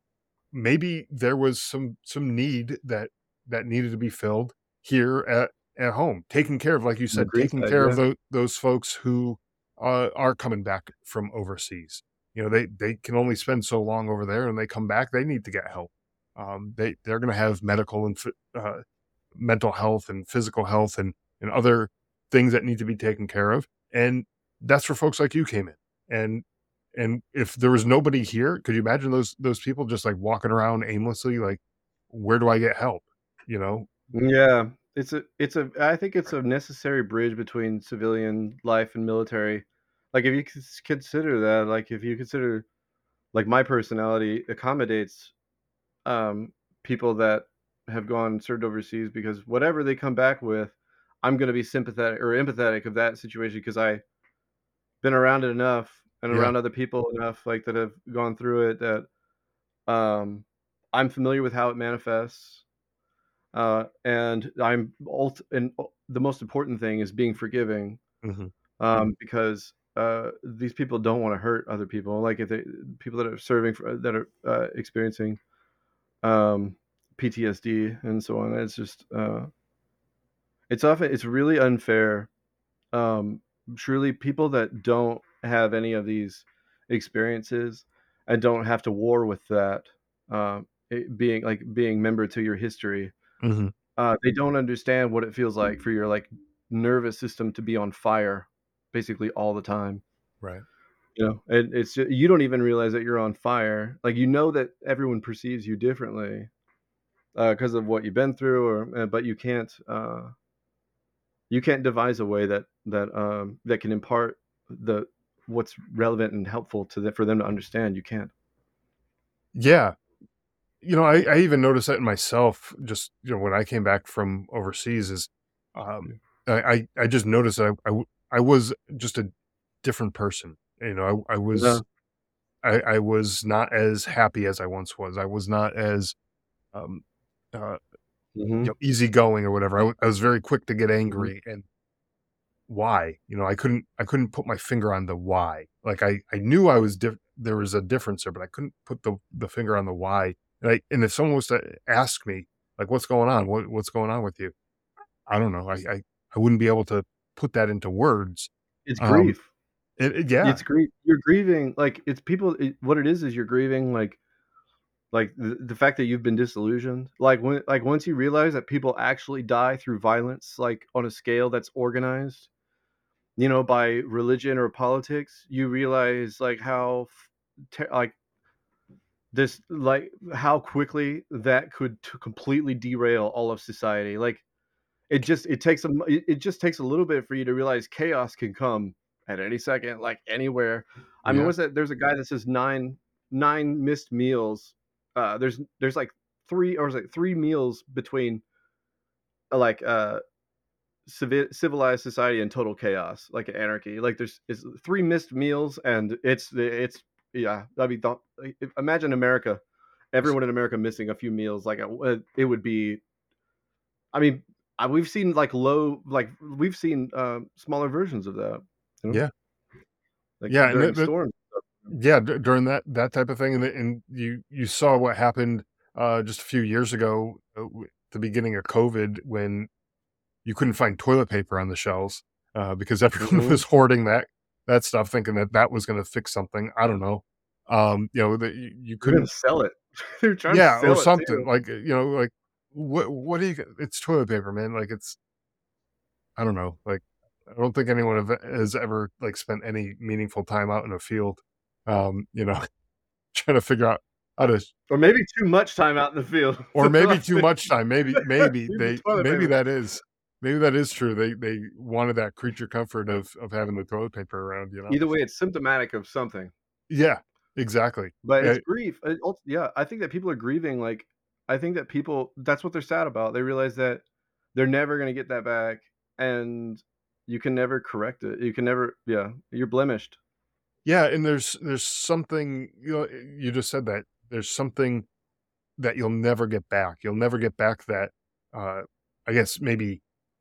maybe there was some some need that that needed to be filled here at at home, taking care of, like you On the said, green taking side, care of yeah. those those folks who uh, are coming back from overseas. You know, they they can only spend so long over there, and they come back, they need to get help. Um, they they're going to have medical and phy- uh, mental health and physical health and and other things that need to be taken care of, and that's where folks like you came in. And and if there was nobody here, could you imagine those those people just like walking around aimlessly, like, where do I get help? You know? Yeah. It's a it's a I think it's a necessary bridge between civilian life and military. Like, if you cons consider that, like, if you consider like, my personality accommodates, um, people that have gone and served overseas because whatever they come back with, I'm gonna be sympathetic or empathetic of that situation because I been around it enough and Yeah. around other people enough, like, that have gone through it that, um, I'm familiar with how it manifests, uh, and I'm ult and u the most important thing is being forgiving, Mhm. um, because, uh, these people don't wanna hurt other people, like, if they people that are serving for that are, uh, experiencing, um, P T S D and so on, it's just, uh it's often it's really unfair. Um, truly, people that don't have any of these experiences and don't have to war with that, um, it being like being member to your history, Mhm. uh, they don't understand what it feels like for your like nervous system to be on fire, basically all the time. Right. You know, and it's ju- you don't even realize that you're on fire. Like you know that everyone perceives you differently because of what you've been through, or uh, but you can't. Uh, you can't devise a way that that um, that can impart the what's relevant and helpful to them for them to understand. You can't. Yeah. You know, I I even noticed that in myself just, you know, when I came back from overseas is, um, Yeah. I I I just noticed that I I w I was just a different person. You know, I I Yeah. was I I was not as happy as I once was. I was not as, um, uh, you Mhm. know, easygoing or whatever. I w I was very quick to get Mhm. angry, and why? You know, I couldn't I couldn't put my finger on the why. Like, I I knew I was diff there was a difference there, but I couldn't put the the finger on the why. And I and if someone was to ask me, like, "What's going on? What what's going on with you?" I don't know. I I I wouldn't be able to put that into words. It's Um, grief. it it yeah. It's grief. You're grieving. Like it's people. It, what it is is you're grieving. Like like the, the fact that you've been disillusioned. Like when like once you realize that people actually die through violence, like on a scale that's organized, you know, by religion or politics, you realize like how f- te- like this like how quickly that could t- completely derail all of society. Like it just it takes a m- it it just takes a little bit for you to realize chaos can come at any second, like anywhere. I mean, Yeah. what's that? There's a guy that says nine nine missed meals. Uh, there's there's like three or is it three meals between uh, like uh civi- civilized society and total chaos, like anarchy. Like there's is three missed meals, and it's it's yeah. I mean, don't, imagine America everyone in America missing a few meals, like, uh, it would be I mean, I we've seen, like, low like, we've seen, um, smaller versions of that, you know? Yeah. Like, Yeah, and during that that storms and stuff. yeah, d during that that type of thing, and and you you saw what happened, uh, just a few years ago, uh, w the beginning of COVID when you couldn't find toilet paper on the shelves, uh, because everyone Mhm. was hoarding that that stuff thinking that that was gonna fix something, I don't know. Um, you know, that you you They're gonna couldn't sell it. They're trying to Yeah, or sell it something, too. like, uh, you know, like, what what do you g it's toilet paper, man, like, it's I don't know, like, I don't think anyone have has ever, like, spent any meaningful time out in a field, um, you know, trying to figure out how to Or maybe too much time out in the field. Or So they're maybe like, too much time, maybe maybe "Need the they toilet maybe paper." that is maybe that is true, they they wanted that creature comfort of of having the toilet paper around, you know? Either way, it's symptomatic of something. Yeah, exactly. But it's Eh grief, it ult yeah, I think that people are grieving, like I think that people that's what they're sad about, they realize that they're never gonna get that back, and you can never correct it, you can never yeah, you're blemished. Yeah, and there's there's something, you know, you just said that, there's something that you'll never get back, you'll never get back that, uh, I guess maybe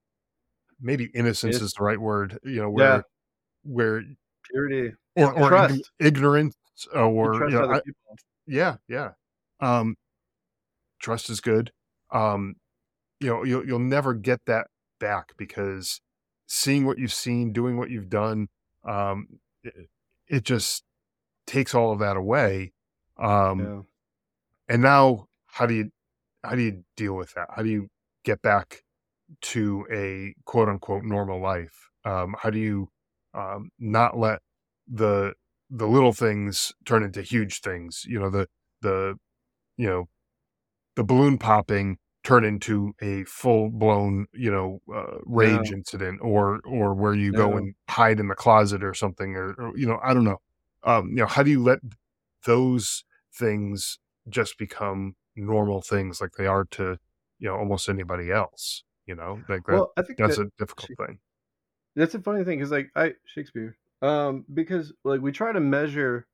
maybe innocence Yes. is the right word, you know, Yeah. where where Purity. or or ign Trust. ignorance, You or, you trust know, other I people. yeah, yeah, um trust is good, um, you know, you'll you'll never get that back because seeing what you've seen, doing what you've done, um, i it just takes all of that away, um, Yeah. and now how do you how do you deal with that? How do you get back to a quote unquote "normal life"? Um, how do you, um, not let the the little things turn into huge things? You know, the the you know, the balloon popping turn into a full-blown, you know, uh, rage Yeah. incident or or where you go Yeah. and hide in the closet or something or or, you know, I don't know. Um, you know, how do you let those things just become normal things like they are to, you know, almost anybody else, you know? Like, that Well, I think that's that a difficult sh thing. that's a funny thing 'cause, like, I Shakespeare, um, because, like, we try to measure,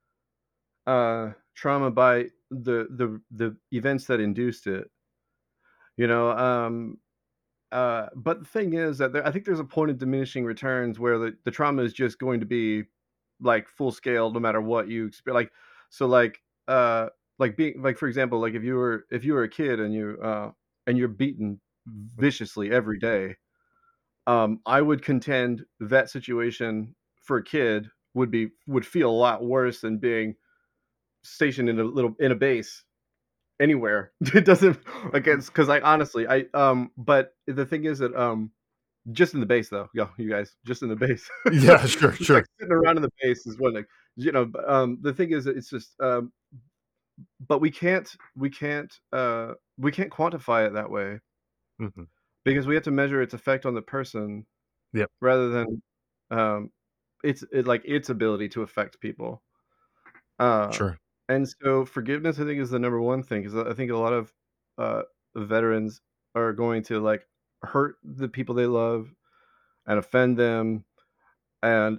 uh, trauma by the the the events that induced it. You know, um, uh, but the thing is that there I think there's a point of diminishing returns where the the trauma is just going to be, like, full scale no matter what you expe like, so, like, uh, like, being like, for example, like, if you were if you were a kid and you, uh, and you're beaten viciously every day, um, I would contend that situation for a kid would be would feel a lot worse than being stationed in a little in a base anywhere. It doesn't like, it's 'cause I honestly, I, um, but the thing is that, um, just in the base though, yo, you guys, just in the base. Yeah, sure, Just, like, sure. sitting around in the base is one thing, you know, but, um, the thing is that it's just, um, but we can't we can't, uh, we can't quantify it that way Mhm. because we have to measure its effect on the person Yep. rather than, um, its it like, its ability to affect people. Uh, Sure. and so forgiveness, I think, is the number one thing 'cause I think a lot of, uh, veterans are going to, like, hurt the people they love and offend them, and,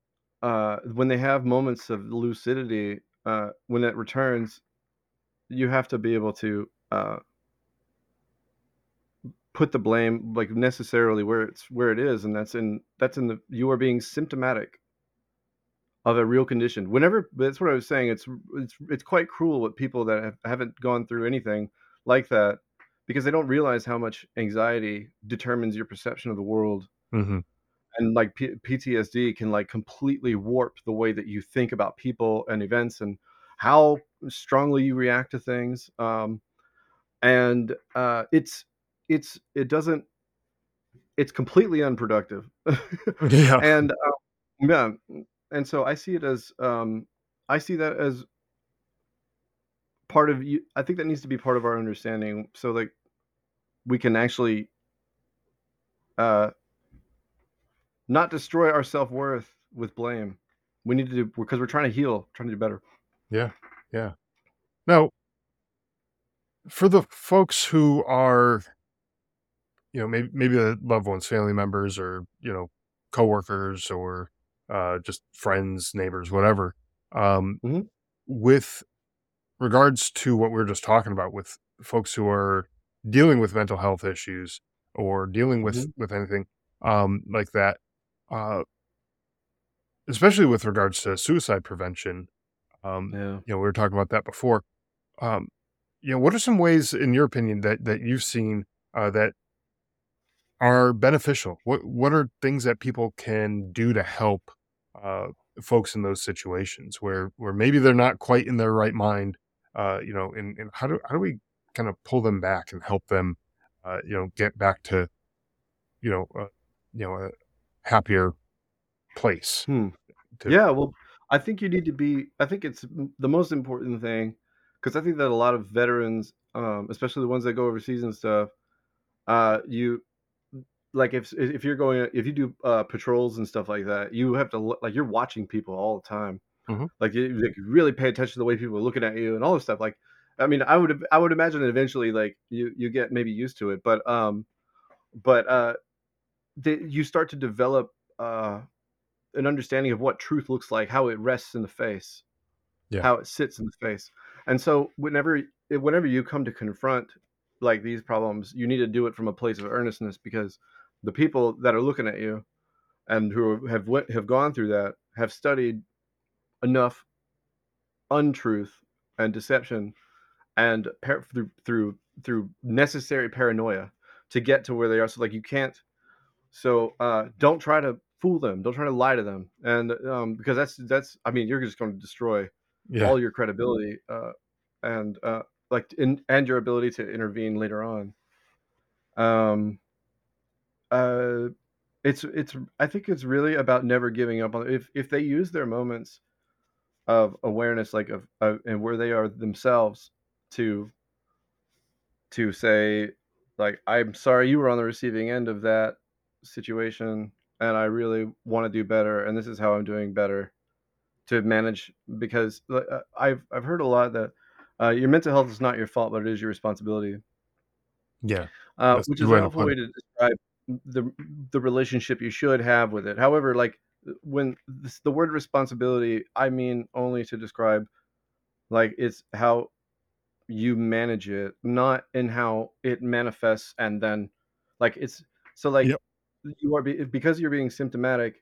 uh, when they have moments of lucidity, uh, when it returns, you have to be able to, uh put the blame, like, necessarily where it's where it is, and that's in that's in the you are being symptomatic of a real condition. Whenever that's what I was saying, it's r it's it's quite cruel with people that have haven't gone through anything like that because they don't realize how much anxiety determines your perception of the world. Mhm. And, like, P PTSD can, like, completely warp the way that you think about people and events and how strongly you react to things, um, and, uh, it's it's it doesn't it's completely unproductive. Yeah. And, uh yeah, and so I see it as, um I see that as part of you I think that needs to be part of our understanding so, like, we can actually uh not destroy our self-worth with blame. We need to do because we're trying to heal, trying to do better. Yeah, yeah. Now for the folks who are you know, may maybe the loved ones, family members, or, you know, coworkers or, uh, just friends, neighbors, whatever, um, Mhm. with regards to what we are just talking about with folks who are dealing with mental health issues or dealing with Mhm. with anything um, like that, uh, especially with regards to suicide prevention, um, Yeah. you know, we were talking about that before. Um, you know, what are some ways, in your opinion, that that you've seen uh, that are beneficial? What what are things that people can do to help uh, folks in those situations where where maybe they're not quite in their right mind? Uh, you know, and, and how do how do we kind of pull them back and help them, uh, you know, get back to you know, uh, you know, a happier place? Hmm. To Yeah, well, I think you need to be I think it's m the most important thing, because I think that a lot of veterans, um, especially the ones that go overseas and stuff, uh, you like, if if you're going if you do, uh, patrols and stuff like that, you have to look like, you're watching people all the time. Mhm. Like, you like, really pay attention to the way people are looking at you and all this stuff, like, I mean, I would I would imagine that eventually, like, you you get maybe used to it, but, um but, uh, the you start to develop, uh, an understanding of what truth looks like, how it rests in the face, Yeah. how it sits in the face. And so whenever whenever you come to confront, like, these problems, you need to do it from a place of earnestness, because the people that are looking at you and who have went have gone through that have studied enough untruth and deception and par- through through through necessary paranoia to get to where they are. So, like, you can't. So uh, don't try to fool them. Don't try to lie to them, and um, because that's that's. I mean, you're just going to destroy Yeah. all your credibility, uh, and uh, like in, and your ability to intervene later on. Um, uh, it's it's. I think it's really about never giving up on. If if they use their moments of awareness, like of, of and where they are themselves, to to say, like, I'm sorry you were on the receiving end of that situation, and I really want to do better, and this is how I'm doing better to manage, because uh, uh, I've I've heard a lot that uh, your mental health is not your fault, but it is your responsibility, Yeah. uh, That's a which good is a way to helpful put way it. to describe the the relationship you should have with it. However, like, when this, the word responsibility, I mean only to describe, like, it's how you manage it, not in how it manifests, and then, like, it's so, like, Yep. you are be because you're being symptomatic,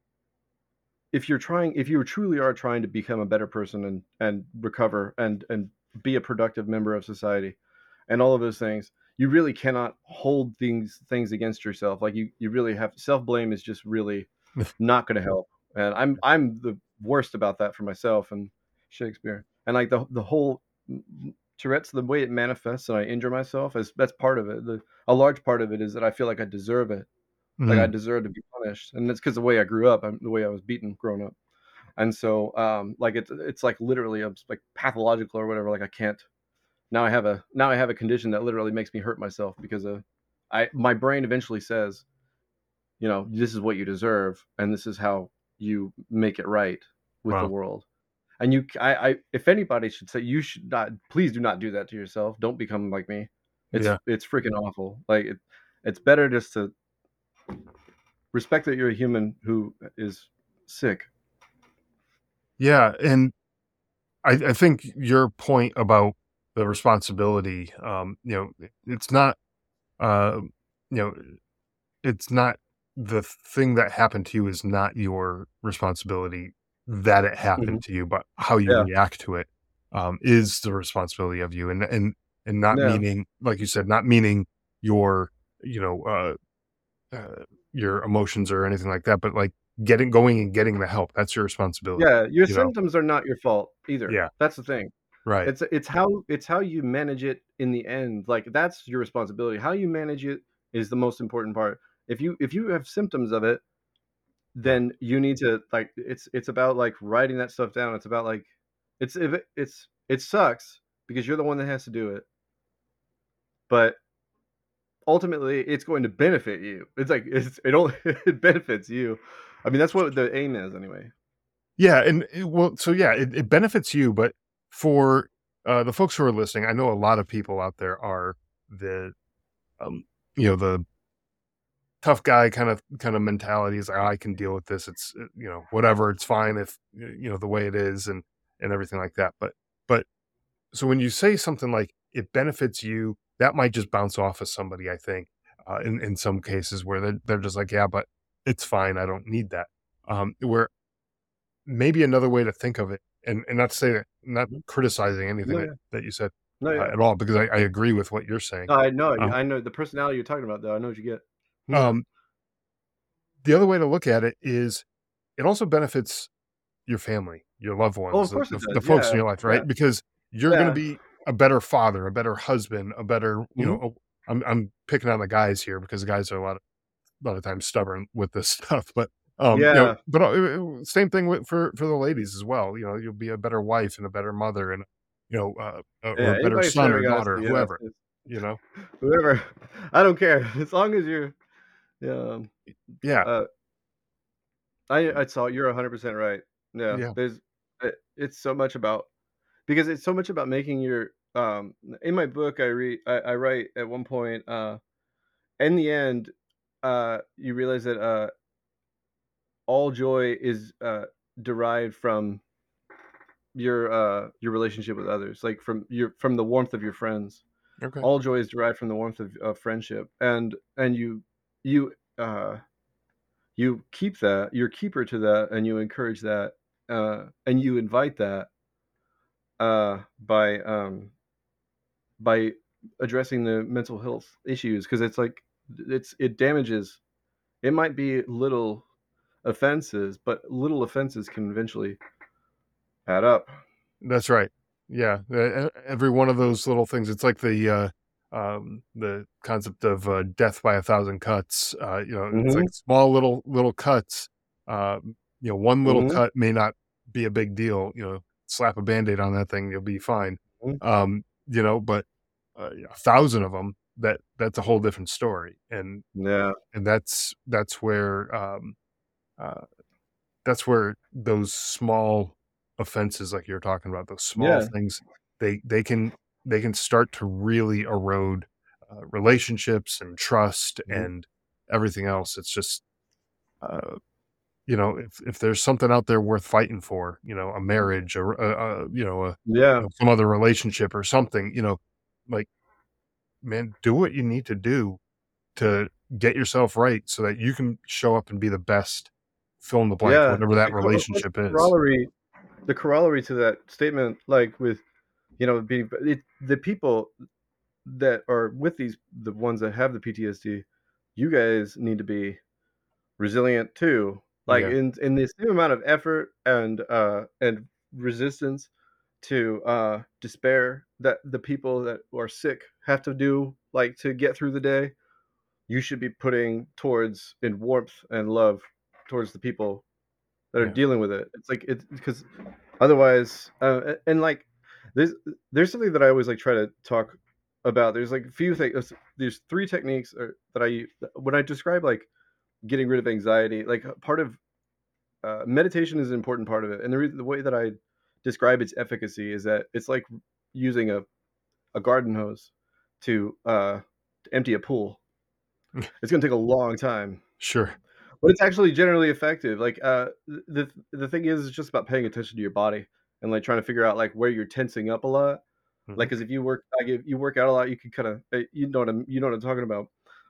if you're trying if you truly are trying to become a better person and and recover and and be a productive member of society and all of those things, you really cannot hold things things against yourself. Like, you you really have self-blame is just really not gonna help. And I'm I'm the worst about that for myself and Shakespeare. And, like, the the whole m m Tourette's, the way it manifests and I injure myself is that's part of it. The A large part of it is that I feel like I deserve it. Like, I Mm. deserve to be punished, and that's because the way I grew up, and the way I was beaten growing up. And so, um, like, it's it's, like, literally, I'm like, pathological or whatever, like, I can't now I have a now I have a condition that literally makes me hurt myself because of I my brain eventually says, you know, "This is what you deserve, and this is how you make it right with the Wow. world." And you I I if anybody should say, you should not please do not do that to yourself. Don't become like me. It's Yeah. it's freaking awful. Like, it it's better just to respect that you're a human who is sick. Yeah. And I, I think your point about the responsibility, um, you know, it- it's not, uh, you know, it's not the thing that happened to you is not your responsibility that it Mhm. happened to you, but how you Yeah. react to it, um, is the responsibility of you. And, and, and not Yeah. meaning, like you said, not meaning your, you know, uh, uh, your emotions or anything like that, but like getting going and getting the help. That's your responsibility, Yeah, your you know? symptoms are not your fault either. Yeah. That's the thing. Right. It's it's how it's how you manage it in the end. Like, that's your responsibility. How you manage it is the most important part. If you if you have symptoms of it, Yeah. then you need to, like, it's it's about, like, writing that stuff down. It's about, like, it's if it, it's it sucks because you're the one that has to do it, but ultimately it's going to benefit you. It's like it's it only it benefits you. I mean, that's what the aim is anyway. Yeah, and it well, so yeah, it it benefits you, but for, uh, the folks who are listening, I know a lot of people out there are the, um, you know, the tough guy kind of kind of mentality is like, "I can deal with this. It's, uh, you know, whatever. It's fine if, y you know, the way it is and and everything like that." But but So when you say something like it benefits you, that might just bounce off of somebody, I think, uh, in in some cases where they're, they're just like, yeah, but it's fine. I don't need that. Um, where maybe another way to think of it, and, and not to say that, not Mhm. criticizing anything No, that, yeah. that you said No, uh, yeah. at all, because I, I agree with what you're saying. No, I know, Um, I know the personality you're talking about, though. I know what you get. Yeah. um, the other way to look at it is it also benefits your family, your loved Oh, ones, of the, course it the, the does. folks in Yeah. your life, Yeah. right? Because you're going to Yeah. be a better father, a better husband, a better, you know, Mhm. oh, I'm, I'm picking on the guys here because the guys are a lot of, a lot of times stubborn with this stuff, but, um, you know, Yeah. but uh, uh, same thing with, for, for the ladies as well. You know, you'll be a better wife and a better mother and, you know, uh, uh, or Yeah, a better anybody son or serving, daughter, honestly, yeah, whoever, it's you know? whoever. I don't care, as long as you're yeah, um, Yeah. uh, I I saw you're one hundred percent right. Yeah, Yeah. there's I it's so much about because it's so much about making your, um in my book, I read I I write at one point, uh, in the end, uh, you realize that, uh, all joy is, uh, derived from your, uh your relationship with others, like, from your from the warmth of your friends. Okay. All joy is derived from the warmth of of friendship, and and you you, uh you keep that, you're keeper to that, and you encourage that, uh, and you invite that, uh, by, um by addressing the mental health issues, because it's like it's it damages it might be little offenses, but little offenses can eventually add up. That's right. Yeah, e e every one of those little things, it's like the, uh, um, the concept of, uh, death by a thousand cuts, uh, you know, it's like Mhm, small little little cuts, um, you know, one little mhm, cut may not be a big deal, you know, slap a Band-Aid on that thing, you'll be fine, mhm. um, you know, but, uh, yeah, a thousand of them, that that's a whole different story, and Yeah, and that's that's where, um, uh that's where those small offenses like you're talking about, those small yeah, things, they they can they can start to really erode, uh, relationships and trust mhm. and everything else. It's just, uh, you know, if if there's something out there worth fighting for, you know, a marriage or a, a you know, a Yeah, you know, some other relationship or something, you know, like, man, do what you need to do to get yourself right so that you can show up and be the best fill in the blank, yeah. whatever that The co the relationship is. corollary the corollary to that statement, like, with, you know, being it the people that are with these the ones that have the P T S D, you guys need to be resilient too. Like, Yeah. in in the same amount of effort and, uh, and resistance to, uh, despair that the people that are sick have to do, like, to get through the day, you should be putting towards in warmth and love towards the people that are Yeah. dealing with it. It's like it's because otherwise, uh, a- and like there's there's something that I always like try to talk about. There's like a few things. There's three techniques uh, that I when I describe like getting rid of anxiety. Like part of uh, meditation is an important part of it, and the reason the way that I describe its efficacy is that it's like using a a garden hose to uh to empty a pool. It's going to take a long time, Sure. but it's actually generally effective. Like, uh, the the thing is, it's just about paying attention to your body and, like, trying to figure out, like, where you're tensing up a lot. Mhm. Like, 'cause if you work like, if you work out a lot, you can kinda, uh, you know what I'm you know what I'm talking about.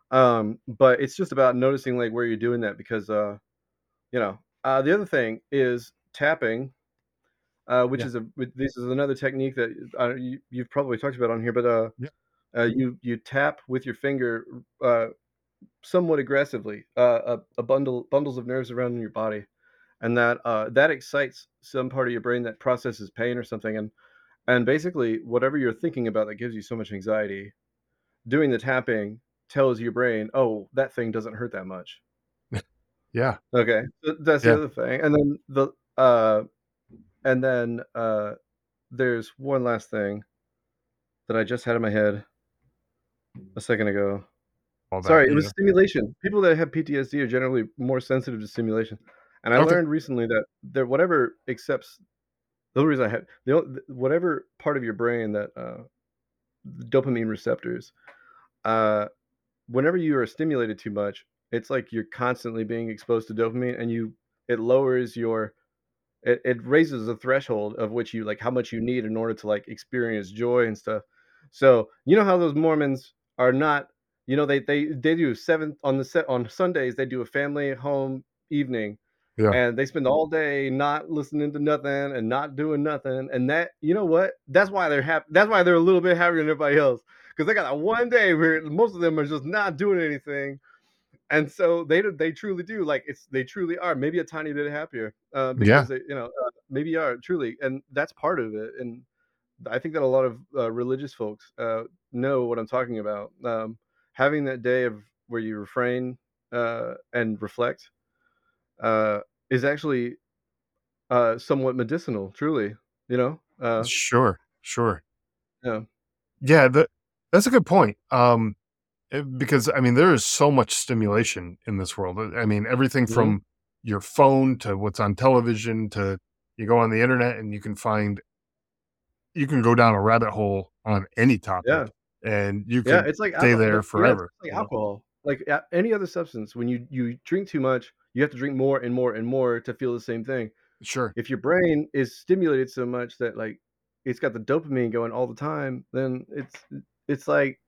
Um, but it's just about noticing, like, where you're doing that because, uh, you know, uh, the other thing is tapping, uh, which Yeah. is a with this is another technique that, uh, you you've probably talked about on here, but, uh, Yeah. uh, you you tap with your finger, uh, somewhat aggressively, uh, a a bundle bundles of nerves around in your body. And that uh, that excites some part of your brain that processes pain or something, and and basically whatever you're thinking about that gives you so much anxiety, doing the tapping tells your brain, oh, that thing doesn't hurt that much. Yeah. Okay, th- that's the Yeah. other thing, and then the uh and then uh there's one last thing that I just had in my head a second ago. All that. Sorry, it was Yeah. stimulation. People that have P T S D are generally more sensitive to stimulation, and I Okay. learned recently that there whatever accepts the only reason I had the o whatever part of your brain that, uh dopamine receptors, uh, whenever you are stimulated too much, it's like you're constantly being exposed to dopamine and you it lowers your It it raises the threshold of which you like how much you need in order to like experience joy and stuff. So you know how those Mormons are not, you know, they they they do seven on the set on Sundays they do a family home evening, Yeah. and they spend all day not listening to nothing and not doing nothing. And that, you know what? That's why they're happy. That's why they're a little bit happier than everybody else, because they got that one day where most of them are just not doing anything, and so they they truly do like it's they truly are maybe a tiny bit happier, uh, because Yeah. they, you know, uh, maybe are truly, and that's part of it. And I think that a lot of uh, religious folks uh, know what I'm talking about. Um, having that day of where you refrain uh, and reflect uh, is actually uh, somewhat medicinal, truly. You know, uh, Sure. Sure. yeah, Yeah. That, that's a good point. Um, eh, because I mean, there is so much stimulation in this world. Uh, I mean, everything hmm from your phone to what's on television to you go on the internet and you can find you can go down a rabbit hole on any yeah. topic and you Yeah, could it's like stay alcohol. there Like, yeah, it's forever, like you know? alcohol. Like a- any other substance, when you you drink too much, you have to drink more and more and more to feel the same thing. Sure. If your brain is stimulated so much that like it's got the dopamine going all the time, then it's it's like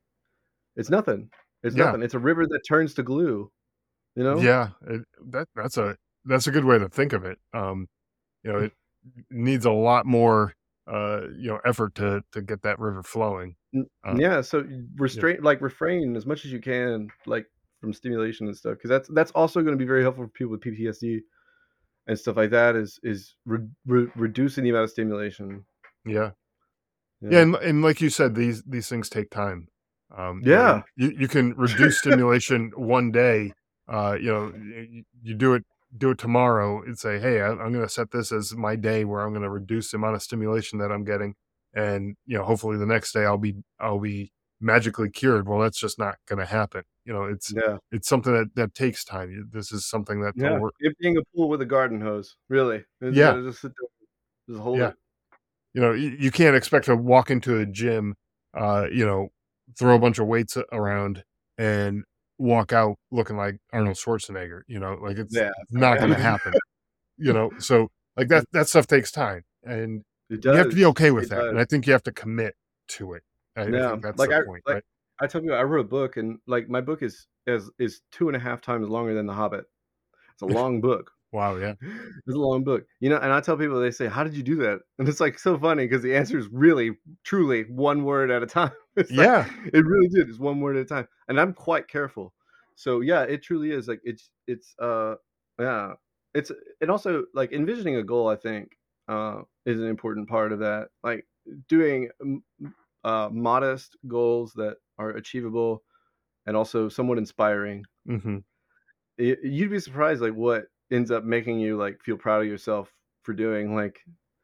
it's nothing. It's Yeah. nothing. It's a river that turns to glue. You know? Yeah. It, that that's a that's a good way to think of it. Um, you know, it needs a lot more uh, you know, effort to to get that river flowing. N- Uh, Yeah. So yeah. restrain, like refrain as much as you can, like from stimulation and stuff, because that's that's also going to be very helpful for people with P T S D and stuff like that. Is is re- re- reducing the amount of stimulation. Yeah. Yeah, Yeah. and and like you said, these these things take time. Um, you know, Yeah. you you you can reduce stimulation one day, uh, you know, y you do it do it tomorrow and say, "Hey, I I'm gonna set this as my day where I'm gonna reduce the amount of stimulation that I'm getting," and, you know, hopefully the next day I'll be I'll be magically cured. Well, that's just not gonna happen. You know, it's Yeah. it's something that that takes time. You This is something that's Yeah. over. Emptying a pool with a garden hose. Really. You just Yeah, gotta just sit there, just hold yeah. it. You know, you you can't expect to walk into a gym, uh, you know, throw a bunch of weights a around and walk out looking like Arnold Schwarzenegger, you know, like, it's Yeah, it's not not gonna gonna happen. happen, you know? So, like, that that stuff takes time, and It you have to be does. okay with It that, and does. I think you have to commit to it. I I Yeah. think that's Like the I point, like right? I told you I wrote a book, and like my book is is is two and a half times longer than The Hobbit. It's a long book. Wow, yeah. It's a long book. You know, and I tell people, they say, "How did you do that?" And it's like so funny because the answer is really, truly one word at a time. It's like Yeah, it really did. It's one word at a time. And I'm quite careful. So yeah, it truly is like it's it's uh yeah. It's and also like envisioning a goal, I think, uh is an important part of that. Like doing um, uh modest goals that are achievable and also somewhat inspiring. mhm. Y- You'd be surprised like what ends up making you like feel proud of yourself for doing like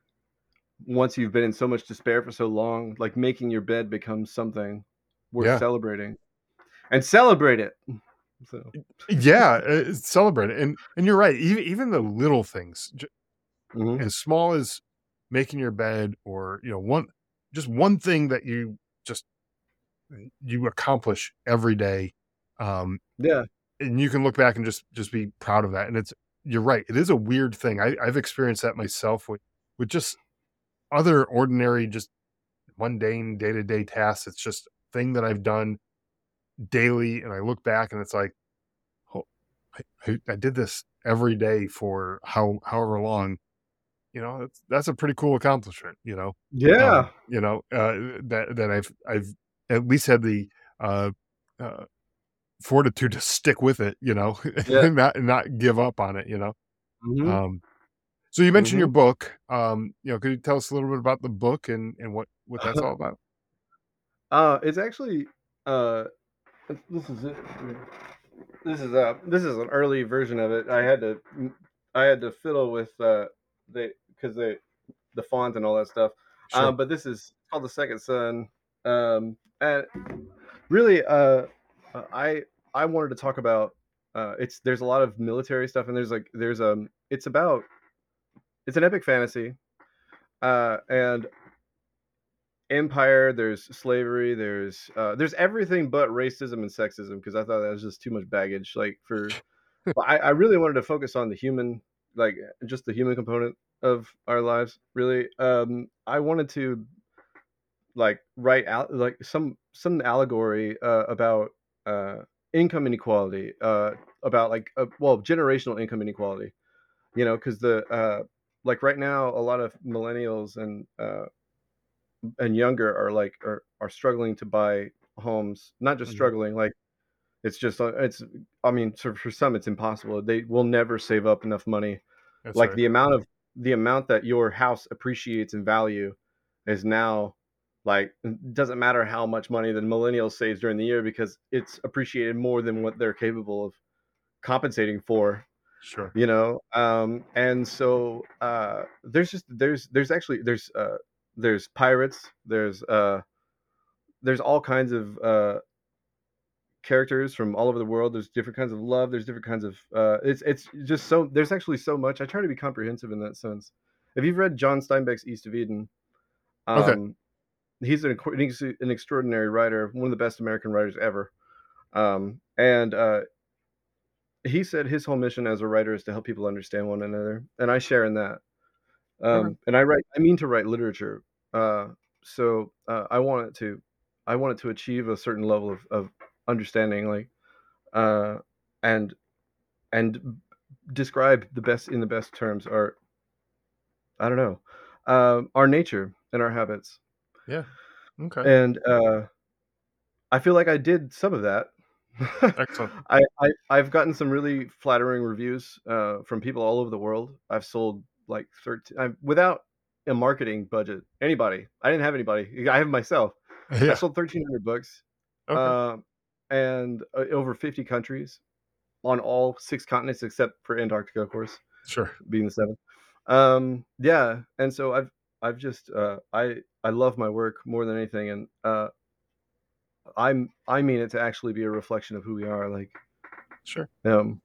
once you've been in so much despair for so long, like making your bed becomes something worth Yeah. celebrating and celebrate it. So, Yeah, uh, celebrate it, and and you're right, even even the little things, j mhm. as small as making your bed or, you know, one just one thing that you just you accomplish every day, um, Yeah. and you can look back and just just be proud of that, and it's you're right, it is a weird thing. I I've experienced that myself with with just other ordinary, just mundane day-to-day tasks. It's just a thing that I've done daily, and I look back and it's like, "Oh, I I I did this every day for how however long." You know, that's that's a pretty cool accomplishment, you know? Um, Yeah. you know, uh, that that I've I've at least had the, uh, uh fortitude to stick with it, you know, Yeah. and not and not give up on it, you know? Mhm. Um, so you mentioned your Mhm. book, um, you know, could you tell us a little bit about the book and and what what that's all about? Uh, it's actually uh this is it. This is uh this is an early version of it. I had to I had to fiddle with uh the because the the font and all that stuff. Sure. Um, but this is called The Second Son. Um, and really, uh, uh, I I wanted to talk about uh, it's there's a lot of military stuff, and there's like there's um it's about it's an epic fantasy, uh, and empire. There's slavery. There's uh, there's everything but racism and sexism because I thought that was just too much baggage. Like for, but I, I really wanted to focus on the human. like just the human component of our lives, really. Um, I wanted to like write out like some some allegory uh, about uh, income inequality, uh, about like uh, well generational income inequality. You know, because the uh, like right now, a lot of millennials and uh, and younger are like are, are struggling to buy homes. Not just Mhm. struggling, like it's just uh, it's. I mean, for, for some, it's impossible. They will never save up enough money. That's Like right. the amount of the amount that your house appreciates in value is now like it doesn't matter how much money the millennial saves during the year because it's appreciated more than what they're capable of compensating for. Sure. You know, um, and so uh, there's just there's there's actually there's uh, there's pirates, there's uh, there's all kinds of uh, characters from all over the world. There's different kinds of love. There's different kinds of uh, it's it's just so there's actually so much. I try to be comprehensive in that sense. If you've read John Steinbeck's East of Eden, Okay. um, he's an, he's an extraordinary writer, one of the best American writers ever. Um, and uh, he said his whole mission as a writer is to help people understand one another, and I share in that. Okay. Um, and I write, I mean to write literature. Uh, so uh, I want it to, I want it to achieve a certain level of, of understanding, like, uh, and and describe the best in the best terms our I don't know um, our nature and our habits. Yeah. Okay. And uh, I feel like I did some of that. Excellent. I, I I've gotten some really flattering reviews uh, from people all over the world. I've sold like thirteen I, without a marketing budget. Anybody? I didn't have anybody. I have myself. I Yeah. sold thirteen hundred books, Okay. uh, and uh, over fifty countries on all six continents except for Antarctica, of course, Sure. being the seventh. Um, yeah, and so I've I've just uh, I I love my work more than anything, and uh, I'm I mean it to actually be a reflection of who we are. Like, Sure. um,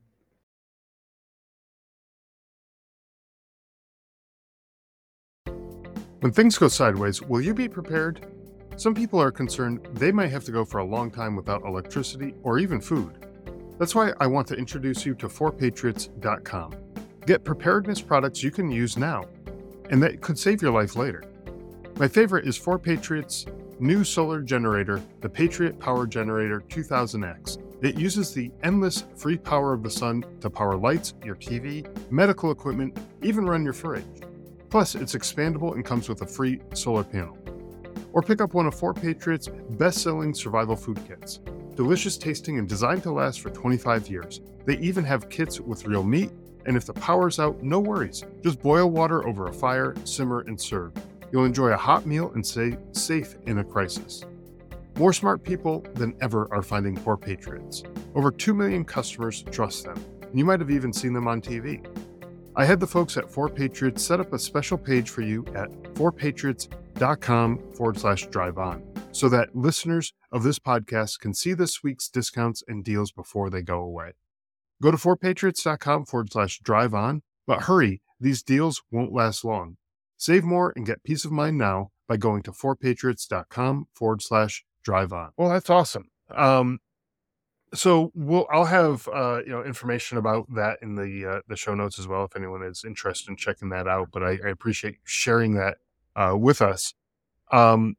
When things go sideways, will you be prepared? Some people are concerned they might have to go for a long time without electricity or even food. That's why I want to introduce you to four patriots dot com. Get preparedness products you can use now, and that could save your life later. My favorite is four Patriots' new solar generator, the Patriot Power Generator two thousand X. It uses the endless free power of the sun to power lights, your T V, medical equipment, even run your fridge. Plus, it's expandable and comes with a free solar panel. Or pick up one of four Patriots' best-selling survival food kits. Delicious tasting and designed to last for twenty-five years. They even have kits with real meat, and if the power's out, no worries. Just boil water over a fire, simmer, and serve. You'll enjoy a hot meal and stay safe in a crisis. More smart people than ever are finding four Patriots. Over two million customers trust them, and you might have even seen them on T V. I had the folks at four Patriots set up a special page for you at four patriots dot com forward slash drive on so that listeners of this podcast can see this week's discounts and deals before they go away. Go to four patriots dot com forward slash drive on, but hurry, these deals won't last long. Save more and get peace of mind now by going to four patriots dot com forward slash drive on. Well, that's awesome. Um, so we'll I'll have uh, you know information about that in the uh, the show notes as well if anyone is interested in checking that out. But I, I appreciate you sharing that uh, with us. Um,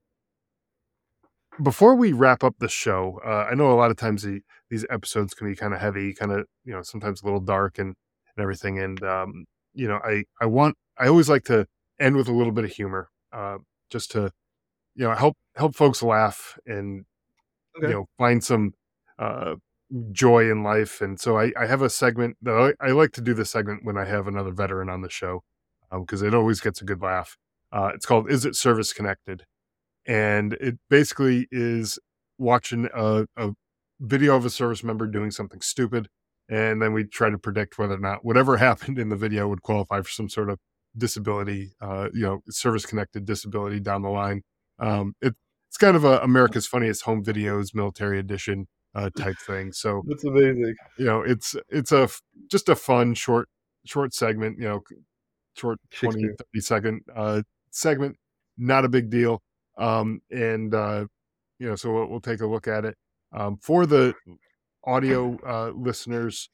before we wrap up the show, uh, I know a lot of times the, these episodes can be kind of heavy, kind of you know sometimes a little dark and and everything. And um, you know I I want I always like to end with a little bit of humor, uh, just to you know help help folks laugh and you okay, know find some uh, joy in life. And so I, I have a segment that I, I like to do this segment when I have another veteran on the show because um, it always gets a good laugh. Uh, it's called "Is It Service Connected?" And it basically is watching a, a video of a service member doing something stupid, and then we try to predict whether or not whatever happened in the video would qualify for some sort of disability, uh, you know, service connected disability down the line. Um, it, it's kind of a America's Funniest Home Videos Military Edition uh, type thing. So that's amazing. you know, it's it's a f- just a fun short short segment. You know, short twenty Shakespeare. thirty second uh, segment, not a big deal. Um, and, uh, you know, so we'll, we'll take a look at it. Um, for the audio uh, listeners,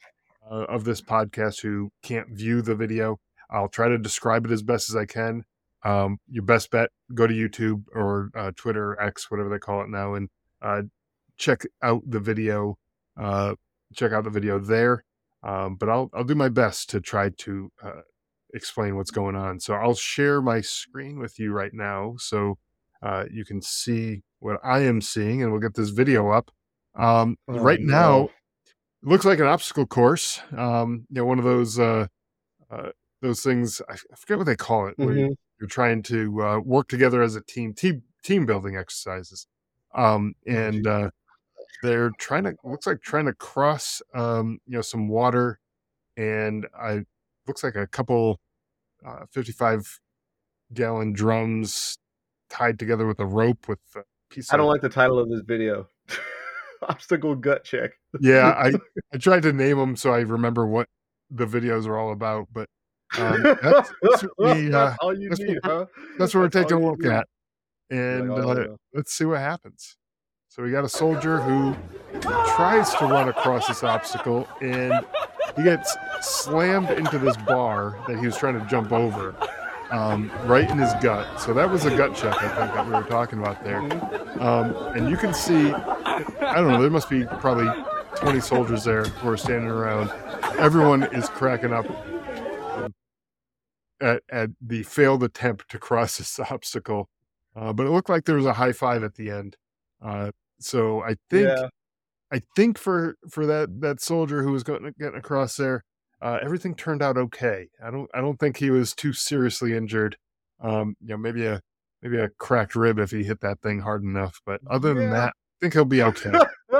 uh, of this podcast who can't view the video. I'll try to describe it as best as I can. Um, your best bet, go to YouTube or uh, Twitter, X, whatever they call it now, and uh, check out the video. Uh, check out the video there. Um, but I'll I'll do my best to try to uh, explain what's going on. So I'll share my screen with you right now, so uh, you can see what I am seeing, and we'll get this video up. Um, Oh, right no. now, it looks like an obstacle course. Um, you know, one of those uh, uh, those things. I forget what they call it. Where Mhm. you're trying to uh, work together as a team, team team building exercises. Um, Oh, and gee. uh, they're trying to looks like trying to cross um, you know, some water, and I looks like a couple uh, fifty-five gallon drums tied together with a rope with a piece I don't of like the title of this video. Obstacle gut check. yeah. I I tried to name them so I remember what the videos are all about, but um, that's that's what we uh, That's all you that's what need, we're, huh? that's what we're That's all taking a you look need. at, You're and like, "Oh, uh, no." let's see what happens. So we got a soldier who tries to run across this obstacle, and he gets slammed into this bar that he was trying to jump over, um, right in his gut. So that was a gut check, I think, that we were talking about there. Mhm. Um, and you can see, I don't know, there must be probably twenty soldiers there who are standing around. Everyone is cracking up um, at, at the failed attempt to cross this obstacle. Uh, but it looked like there was a high five at the end. Uh, so I think Yeah. I think for for that that soldier who was going getting across there, uh, everything turned out okay. I don't I don't think he was too seriously injured. Um, you know, maybe a maybe a cracked rib if he hit that thing hard enough. But other than Yeah. that, I think he'll be okay.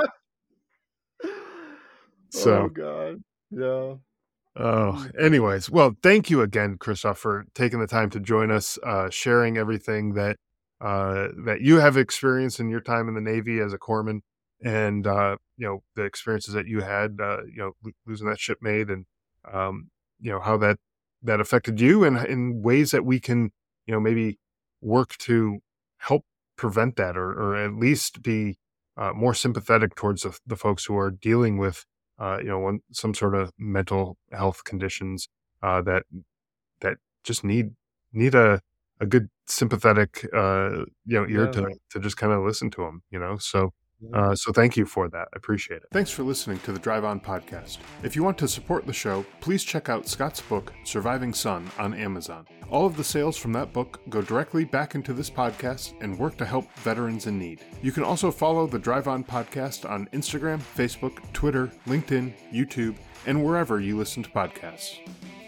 Oh So, god. Yeah. oh, Mm. anyways, well, thank you again, Christoph, for taking the time to join us, uh, sharing everything that uh, that you have experienced in your time in the Navy as a corpsman, and uh, you know, the experiences that you had, uh, you know, lo- losing that shipmate, and um, you know, how that that affected you, and in ways that we can, you know, maybe work to help prevent that, or or at least be uh, more sympathetic towards the, the folks who are dealing with uh, you know, one, some sort of mental health conditions uh, that that just need need a a good sympathetic uh, you know, ear Yeah. to to just kind of listen to them. You know, so Yeah. uh, so thank you for that. I appreciate it. Thanks for listening to the Drive On podcast. If you want to support the show, please check out Scott's book Surviving Son on Amazon. All of the sales from that book go directly back into this podcast and work to help veterans in need. You can also follow the Drive On podcast on Instagram, Facebook, Twitter, LinkedIn, YouTube, and wherever you listen to podcasts.